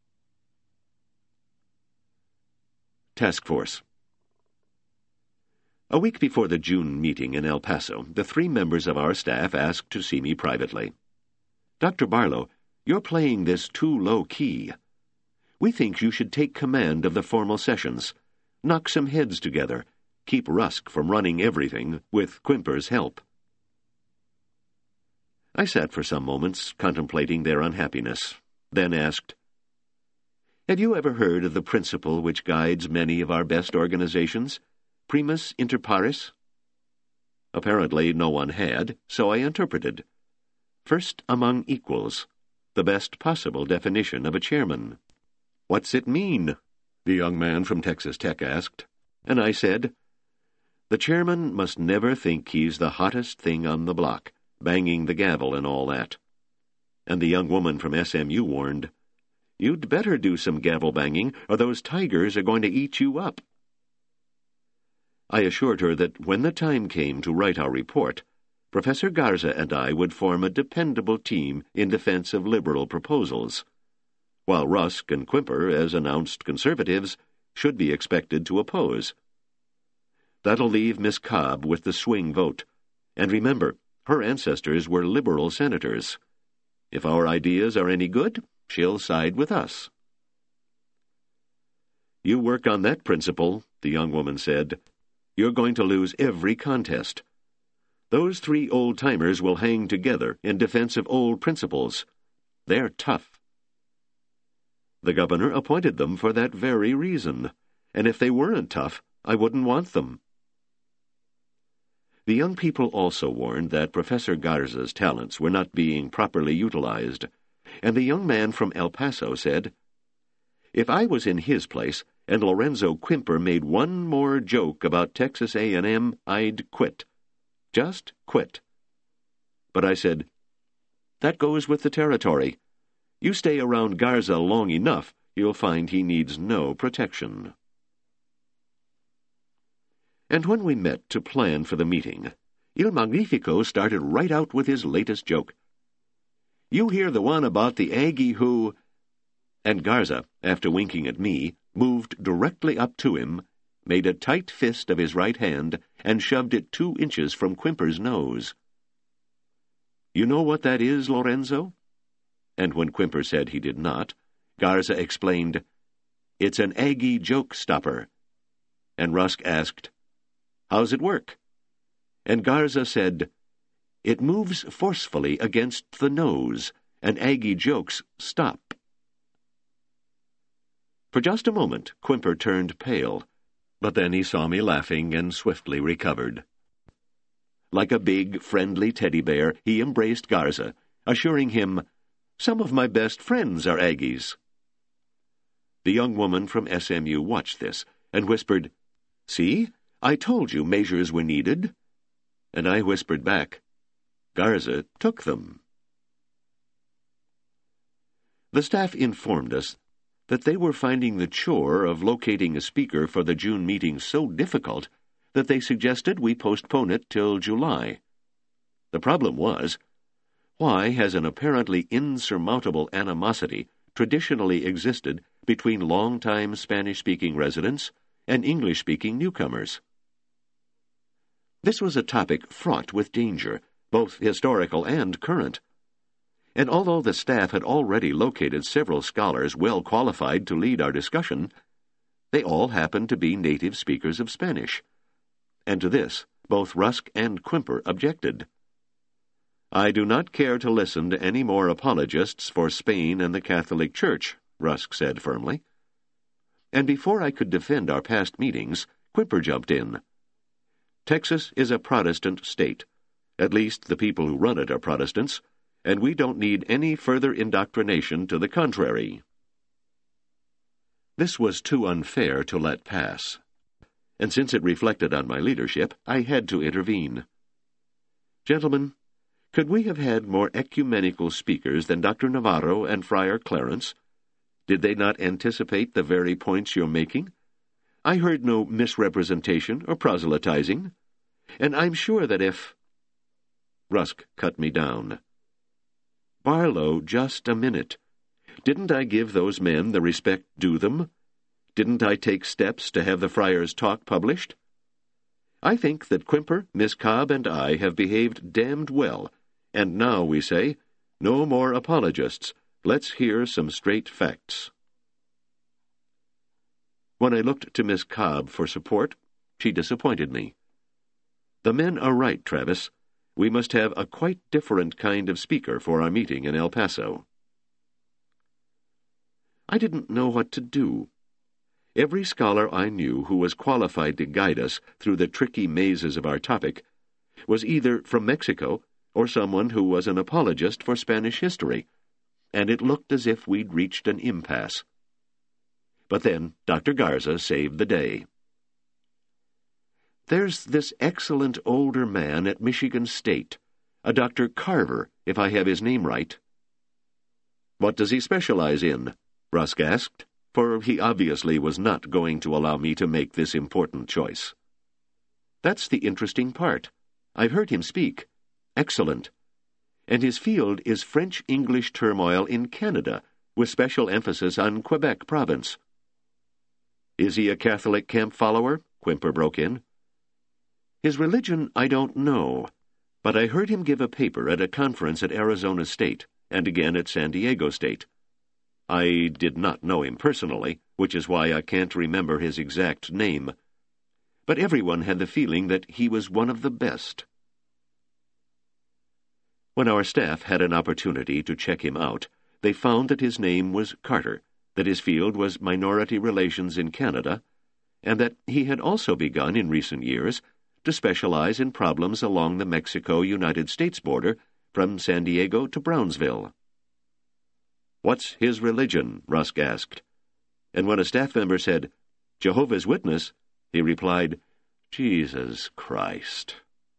Task Force. A week before the June meeting in El Paso, the three members of our staff asked to see me privately. "Doctor Barlow, you're playing this too low-key. We think you should take command of the formal sessions, knock some heads together, keep Rusk from running everything with Quimper's help." I sat for some moments contemplating their unhappiness, then asked, "Have you ever heard of the principle which guides many of our best organizations, primus inter pares?" Apparently no one had, so I interpreted. First among equals, the best possible definition of a chairman. "What's it mean?" the young man from Texas Tech asked, and I said, "The chairman must never think he's the hottest thing on the block, banging the gavel and all that." And the young woman from S M U warned, "You'd better do some gavel banging, or those tigers are going to eat you up." I assured her that when the time came to write our report, Professor Garza and I would form a dependable team in defense of liberal proposals, while Rusk and Quimper, as announced conservatives, should be expected to oppose. That'll leave Miss Cobb with the swing vote, and remember, Her ancestors were liberal senators. If our ideas are any good, she'll side with us." "You work on that principle," the young woman said. "You're going to lose every contest. Those three old-timers will hang together in defense of old principles. They're tough." "The governor appointed them for that very reason, and if they weren't tough, I wouldn't want them." The young people also warned that Professor Garza's talents were not being properly utilized, and the young man from El Paso said, "If I was in his place and Lorenzo Quimper made one more joke about Texas A and M, I'd quit. Just quit." But I said, "That goes with the territory. You stay around Garza long enough, you'll find he needs no protection." And when we met to plan for the meeting, Il Magnifico started right out with his latest joke. "You hear the one about the Aggie who—" And Garza, after winking at me, moved directly up to him, made a tight fist of his right hand, and shoved it two inches from Quimper's nose. "You know what that is, Lorenzo?" And when Quimper said he did not, Garza explained, "It's an Aggie joke stopper." And Rusk asked, "How's it work?" And Garza said, "It moves forcefully against the nose, and Aggie jokes stop." For just a moment, Quimper turned pale, but then he saw me laughing and swiftly recovered. Like a big, friendly teddy bear, he embraced Garza, assuring him, "Some of my best friends are Aggies." The young woman from S M U watched this and whispered, "See? I told you measures were needed." And I whispered back, "Garza took them." The staff informed us that they were finding the chore of locating a speaker for the June meeting so difficult that they suggested we postpone it till July. The problem was, why has an apparently insurmountable animosity traditionally existed between long-time Spanish-speaking residents and English-speaking newcomers? This was a topic fraught with danger, both historical and current. And although the staff had already located several scholars well qualified to lead our discussion, they all happened to be native speakers of Spanish. And to this, both Rusk and Quimper objected. "I do not care to listen to any more apologists for Spain and the Catholic Church," Rusk said firmly. And before I could defend our past meetings, Quimper jumped in. "Texas is a Protestant state. At least the people who run it are Protestants, and we don't need any further indoctrination to the contrary." This was too unfair to let pass, and since it reflected on my leadership, I had to intervene. "Gentlemen, could we have had more ecumenical speakers than Doctor Navarro and Friar Clarence? Did they not anticipate the very points you're making? I heard no misrepresentation or proselytizing, and I'm sure that if—" Rusk cut me down. "Barlow, just a minute. Didn't I give those men the respect due them? Didn't I take steps to have the friar's talk published? I think that Quimper, Miss Cobb, and I have behaved damned well, and now we say, no more apologists. Let's hear some straight facts." When I looked to Miss Cobb for support, she disappointed me. "The men are right, Travis. We must have a quite different kind of speaker for our meeting in El Paso." I didn't know what to do. Every scholar I knew who was qualified to guide us through the tricky mazes of our topic was either from Mexico or someone who was an apologist for Spanish history, and it looked as if we'd reached an impasse. But then Doctor Garza saved the day. "There's this excellent older man at Michigan State, a Doctor Carver, if I have his name right." "What does he specialize in?" Rusk asked, for he obviously was not going to allow me to make this important choice. "That's the interesting part. I've heard him speak. Excellent. And his field is French-English turmoil in Canada, with special emphasis on Quebec province." "Is he a Catholic camp follower?" Quimper broke in. "His religion I don't know, But I heard him give a paper at a conference at Arizona State and again at San Diego State. I did not know him personally, which is why I can't remember his exact name. But everyone had the feeling that he was one of the best. When our staff had an opportunity to check him out, they found that his name was Carter, that his field was minority relations in Canada, and that he had also begun in recent years to specialize in problems along the Mexico-United States border from San Diego to Brownsville. "What's his religion?" Rusk asked. And when a staff member said, "Jehovah's Witness," he replied, "Jesus Christ."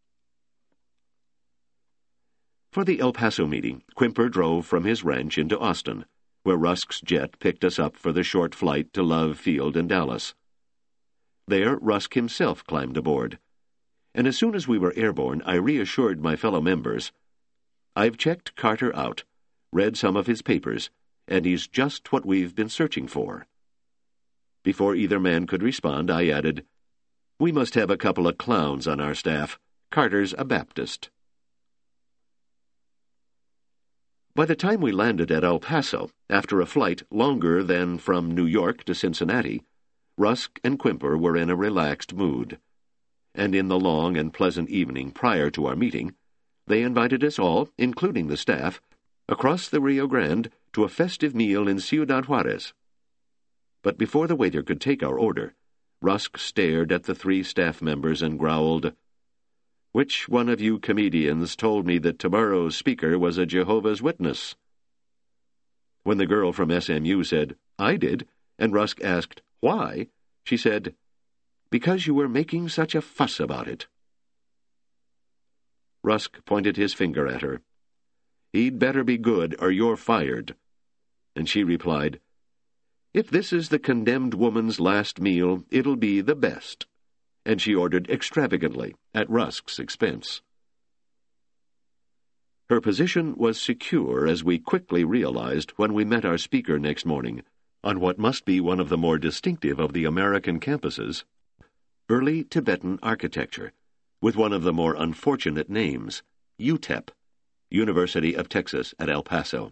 For the El Paso meeting, Quimper drove from his ranch into Austin, where Rusk's jet picked us up for the short flight to Love Field in Dallas. There, Rusk himself climbed aboard, and as soon as we were airborne, I reassured my fellow members, "I've checked Carter out, read some of his papers, and he's just what we've been searching for." Before either man could respond, I added, "We must have a couple of clowns on our staff. Carter's a Baptist." By the time we landed at El Paso, after a flight longer than from New York to Cincinnati, Rusk and Quimper were in a relaxed mood. And in the long and pleasant evening prior to our meeting, they invited us all, including the staff, across the Rio Grande to a festive meal in Ciudad Juarez. But before the waiter could take our order, Rusk stared at the three staff members and growled, "Which one of you comedians told me that tomorrow's speaker was a Jehovah's Witness?" When the girl from S M U said, "I did," and Rusk asked, "Why?" she said, "Because you were making such a fuss about it." Rusk pointed his finger at her. "He'd better be good, or you're fired." And she replied, "If this is the condemned woman's last meal, it'll be the best." And she ordered extravagantly, at Rusk's expense. Her position was secure, as we quickly realized when we met our speaker next morning, on what must be one of the more distinctive of the American campuses, early Tibetan architecture, with one of the more unfortunate names, U T E P, University of Texas at El Paso.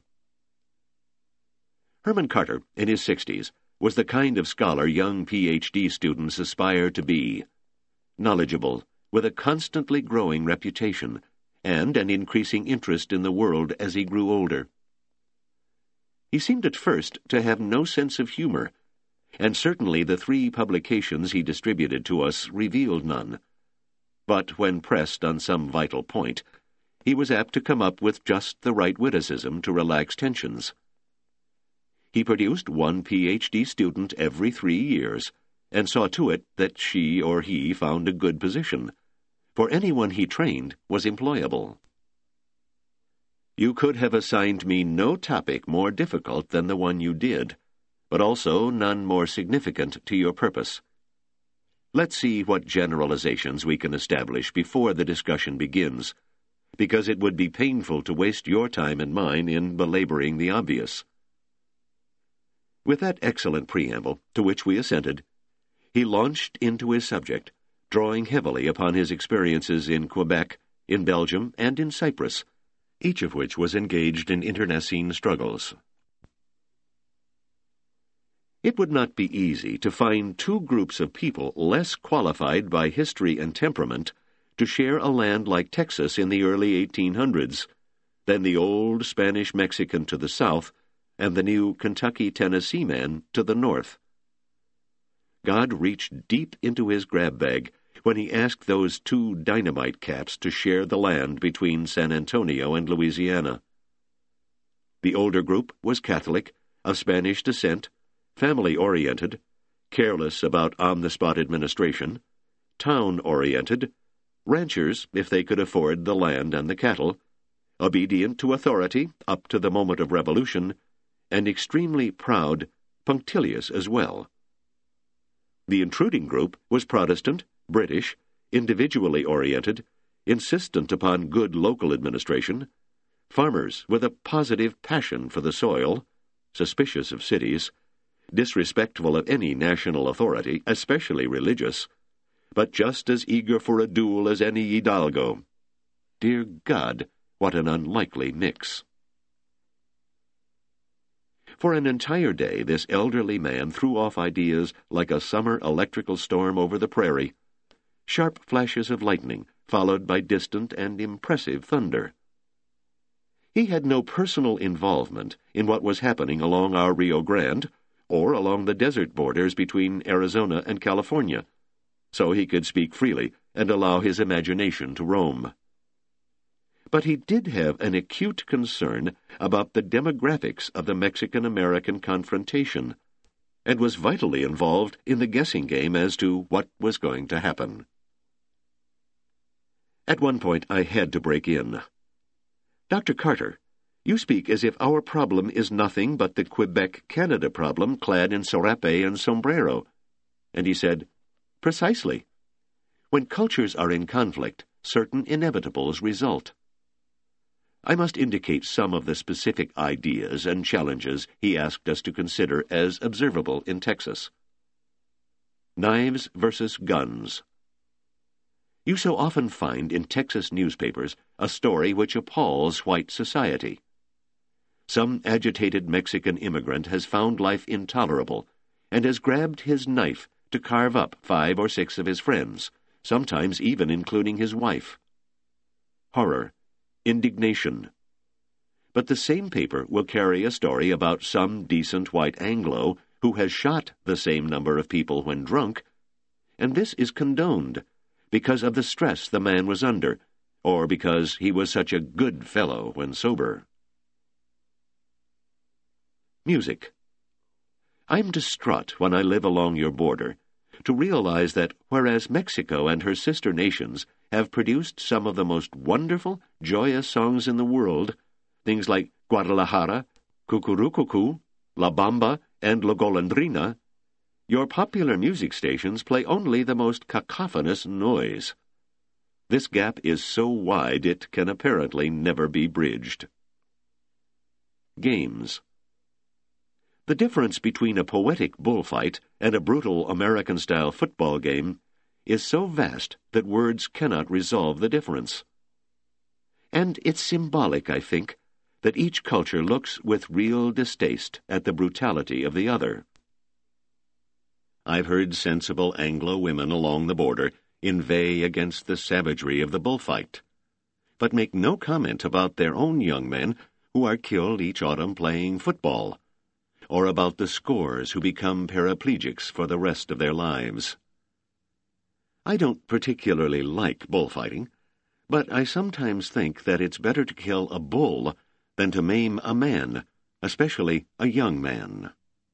Herman Carter, in his sixties, was the kind of scholar young P H D students aspire to be. Knowledgeable, with a constantly growing reputation, and an increasing interest in the world as he grew older. He seemed at first to have no sense of humor, and certainly the three publications he distributed to us revealed none. But when pressed on some vital point, he was apt to come up with just the right witticism to relax tensions. He produced one P H D student every three years, and saw to it that she or he found a good position, for anyone he trained was employable. "You could have assigned me no topic more difficult than the one you did, but also none more significant to your purpose. Let's see what generalizations we can establish before the discussion begins, because it would be painful to waste your time and mine in belaboring the obvious." With that excellent preamble, to which we assented, he launched into his subject, drawing heavily upon his experiences in Quebec, in Belgium, and in Cyprus, each of which was engaged in internecine struggles. It would not be easy to find two groups of people less qualified by history and temperament to share a land like Texas in the early eighteen hundreds than the old Spanish-Mexican to the south and the new Kentucky-Tennessee man to the north. God reached deep into his grab bag when he asked those two dynamite caps to share the land between San Antonio and Louisiana. The older group was Catholic, of Spanish descent, family-oriented, careless about on-the-spot administration, town-oriented, ranchers if they could afford the land and the cattle, obedient to authority up to the moment of revolution, and extremely proud, punctilious as well. The intruding group was Protestant, British, individually oriented, insistent upon good local administration, farmers with a positive passion for the soil, suspicious of cities, disrespectful of any national authority, especially religious, but just as eager for a duel as any hidalgo. Dear God, what an unlikely mix. For an entire day, this elderly man threw off ideas like a summer electrical storm over the prairie. Sharp flashes of lightning, followed by distant and impressive thunder. He had no personal involvement in what was happening along our Rio Grande or along the desert borders between Arizona and California, so he could speak freely and allow his imagination to roam. But he did have an acute concern about the demographics of the Mexican-American confrontation, and was vitally involved in the guessing game as to what was going to happen. At one point I had to break in. Doctor Carter, you speak as if our problem is nothing but the Quebec-Canada problem clad in serape and sombrero. And he said, Precisely. When cultures are in conflict, certain inevitables result. I must indicate some of the specific ideas and challenges he asked us to consider as observable in Texas. Knives versus guns. You so often find in Texas newspapers a story which appalls white society. Some agitated Mexican immigrant has found life intolerable and has grabbed his knife to carve up five or six of his friends, sometimes even including his wife. Horror. Indignation. But the same paper will carry a story about some decent white Anglo who has shot the same number of people when drunk, and this is condoned because of the stress the man was under, or because he was such a good fellow when sober. Music. I'm distraught when I live along your border to realize that whereas Mexico and her sister nations have produced some of the most wonderful, joyous songs in the world, things like Guadalajara, Cucurucucu, La Bamba, and La Golondrina, your popular music stations play only the most cacophonous noise. This gap is so wide it can apparently never be bridged. Games. The difference between a poetic bullfight and a brutal American-style football game is so vast that words cannot resolve the difference. And it's symbolic, I think, that each culture looks with real distaste at the brutality of the other. I've heard sensible Anglo women along the border inveigh against the savagery of the bullfight, but make no comment about their own young men who are killed each autumn playing football, or about the scores who become paraplegics for the rest of their lives. I don't particularly like bullfighting, but I sometimes think that it's better to kill a bull than to maim a man, especially a young man.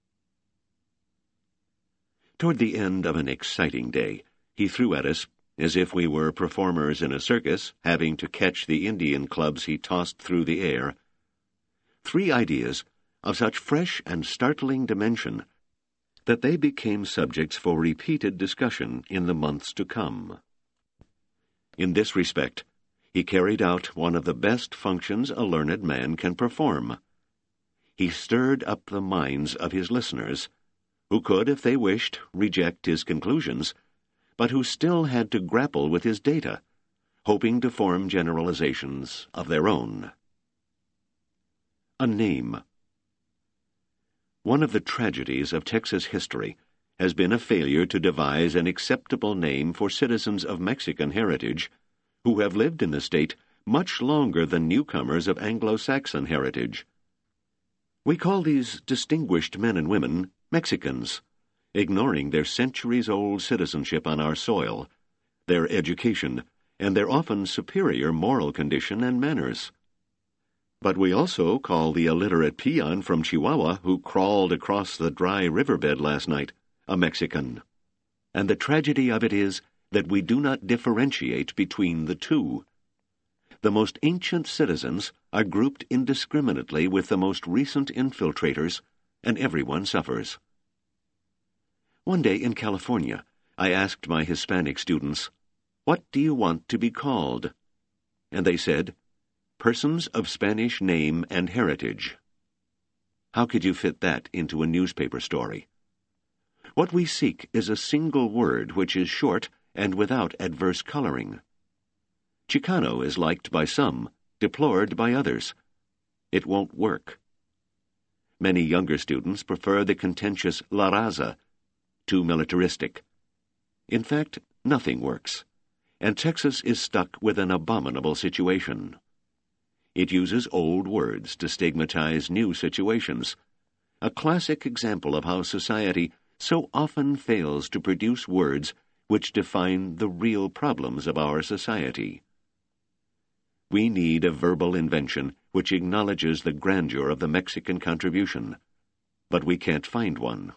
Toward the end of an exciting day, he threw at us, as if we were performers in a circus having to catch the Indian clubs he tossed through the air, three ideas of such fresh and startling dimension that they became subjects for repeated discussion in the months to come. In this respect, he carried out one of the best functions a learned man can perform. He stirred up the minds of his listeners, who could, if they wished, reject his conclusions, but who still had to grapple with his data, hoping to form generalizations of their own. A name. One of the tragedies of Texas history has been a failure to devise an acceptable name for citizens of Mexican heritage who have lived in the state much longer than newcomers of Anglo-Saxon heritage. We call these distinguished men and women Mexicans, ignoring their centuries-old citizenship on our soil, their education, and their often superior moral condition and manners. But we also call the illiterate peon from Chihuahua who crawled across the dry riverbed last night a Mexican. And the tragedy of it is that we do not differentiate between the two. The most ancient citizens are grouped indiscriminately with the most recent infiltrators, and everyone suffers. One day in California, I asked my Hispanic students, "What do you want to be called?" And they said, "Persons of Spanish name and heritage." How could you fit that into a newspaper story? What we seek is a single word which is short and without adverse coloring. Chicano is liked by some, deplored by others. It won't work. Many younger students prefer the contentious La Raza, too militaristic. In fact, nothing works, and Texas is stuck with an abominable situation. It uses old words to stigmatize new situations, a classic example of how society so often fails to produce words which define the real problems of our society. We need a verbal invention which acknowledges the grandeur of the Mexican contribution, but we can't find one.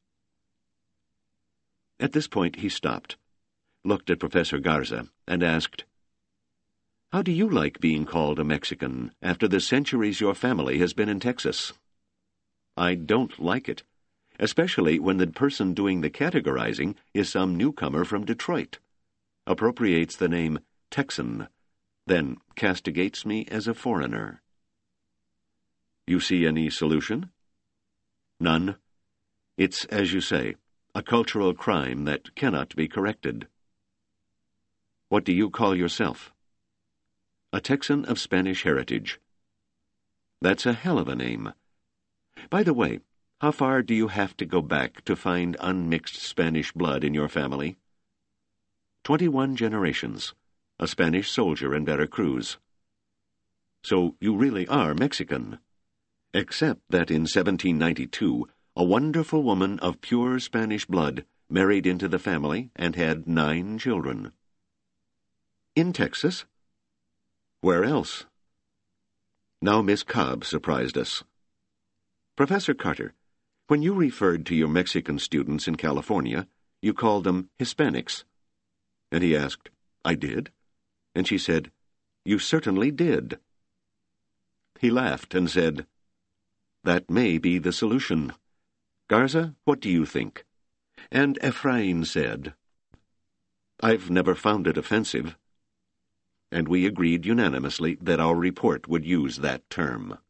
At this point he stopped, looked at Professor Garza, and asked, "How do you like being called a Mexican after the centuries your family has been in Texas?" "I don't like it, especially when the person doing the categorizing is some newcomer from Detroit, appropriates the name Texan, then castigates me as a foreigner." "You see any solution?" "None. It's, as you say, a cultural crime that cannot be corrected." "What do you call yourself?" "A Texan of Spanish heritage." "That's a hell of a name. By the way, how far do you have to go back to find unmixed Spanish blood in your family?" Twenty-one generations. A Spanish soldier in Veracruz." "So you really are Mexican?" "Except that in seventeen ninety-two, a wonderful woman of pure Spanish blood married into the family and had nine children." "In Texas?" "Where else?" Now Miss Cobb surprised us. "Professor Carter, when you referred to your Mexican students in California, you called them Hispanics." And he asked, "I did?" And she said, "You certainly did." He laughed and said, "That may be the solution. Garza, what do you think?" And Ephraim said, "I've never found it offensive." And we agreed unanimously that our report would use that term.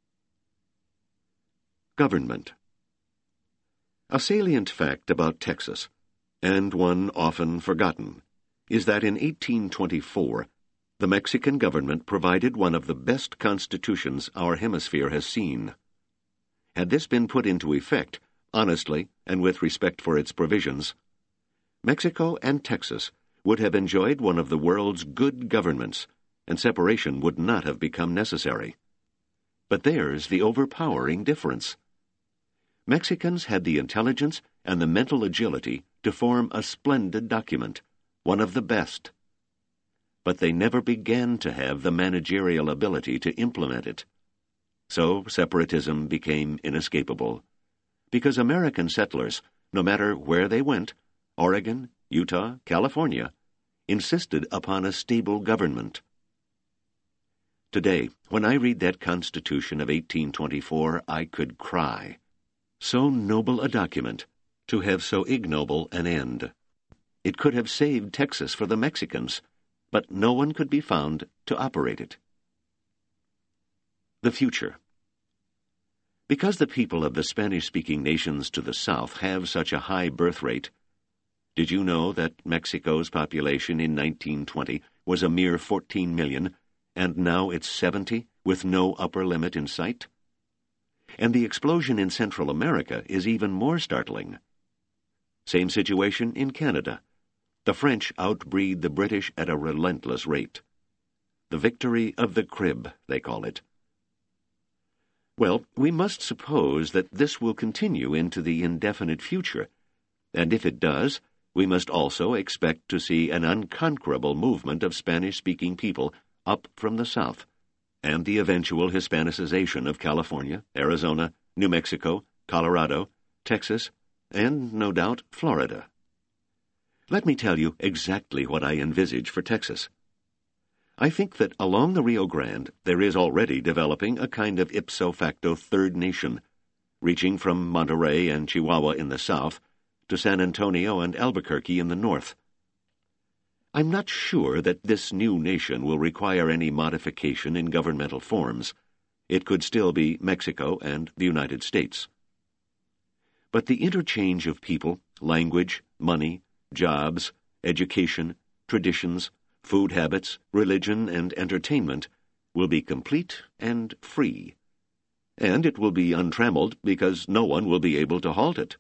Government. A salient fact about Texas, and one often forgotten, is that in eighteen twenty-four, the Mexican government provided one of the best constitutions our hemisphere has seen. Had this been put into effect, honestly and with respect for its provisions, Mexico and Texas would have enjoyed one of the world's good governments, and separation would not have become necessary. But there's the overpowering difference. Mexicans had the intelligence and the mental agility to form a splendid document, one of the best. But they never began to have the managerial ability to implement it. So separatism became inescapable, because American settlers, no matter where they went, Oregon, Utah, California, insisted upon a stable government. Today, when I read that Constitution of eighteen twenty-four, I could cry. So noble a document, to have so ignoble an end. It could have saved Texas for the Mexicans, but no one could be found to operate it. The future. Because the people of the Spanish-speaking nations to the south have such a high birth rate, did you know that Mexico's population in nineteen twenty was a mere fourteen million, and now it's seventy, with no upper limit in sight? And the explosion in Central America is even more startling. Same situation in Canada. The French outbreed the British at a relentless rate. The victory of the crib, they call it. Well, we must suppose that this will continue into the indefinite future, and if it does, we must also expect to see an unconquerable movement of Spanish-speaking people up from the south, and the eventual Hispanicization of California, Arizona, New Mexico, Colorado, Texas, and, no doubt, Florida. Let me tell you exactly what I envisage for Texas. I think that along the Rio Grande there is already developing a kind of ipso facto third nation, reaching from Monterey and Chihuahua in the south to San Antonio and Albuquerque in the north. I'm not sure that this new nation will require any modification in governmental forms. It could still be Mexico and the United States. But the interchange of people, language, money, jobs, education, traditions, food habits, religion, and entertainment will be complete and free. And it will be untrammeled because no one will be able to halt it.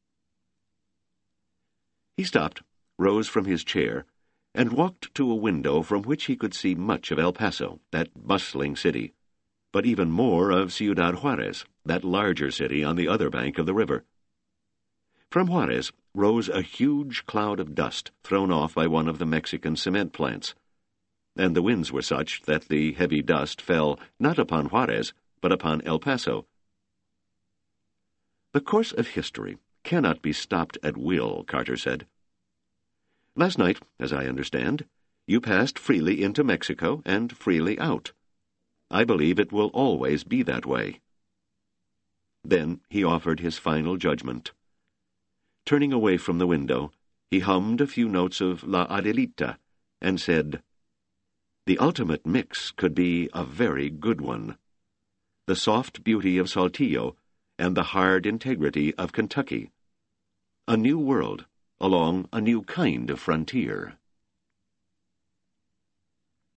He stopped, rose from his chair, and walked to a window from which he could see much of El Paso, that bustling city, but even more of Ciudad Juarez, that larger city on the other bank of the river. From Juarez rose a huge cloud of dust thrown off by one of the Mexican cement plants, and the winds were such that the heavy dust fell not upon Juarez, but upon El Paso. The course of history cannot be stopped at will, Carter said. Last night, as I understand, you passed freely into Mexico and freely out. I believe it will always be that way. Then he offered his final judgment. Turning away from the window, he hummed a few notes of La Adelita and said, "The ultimate mix could be a very good one. The soft beauty of Saltillo and the hard integrity of Kentucky. A new world along a new kind of frontier."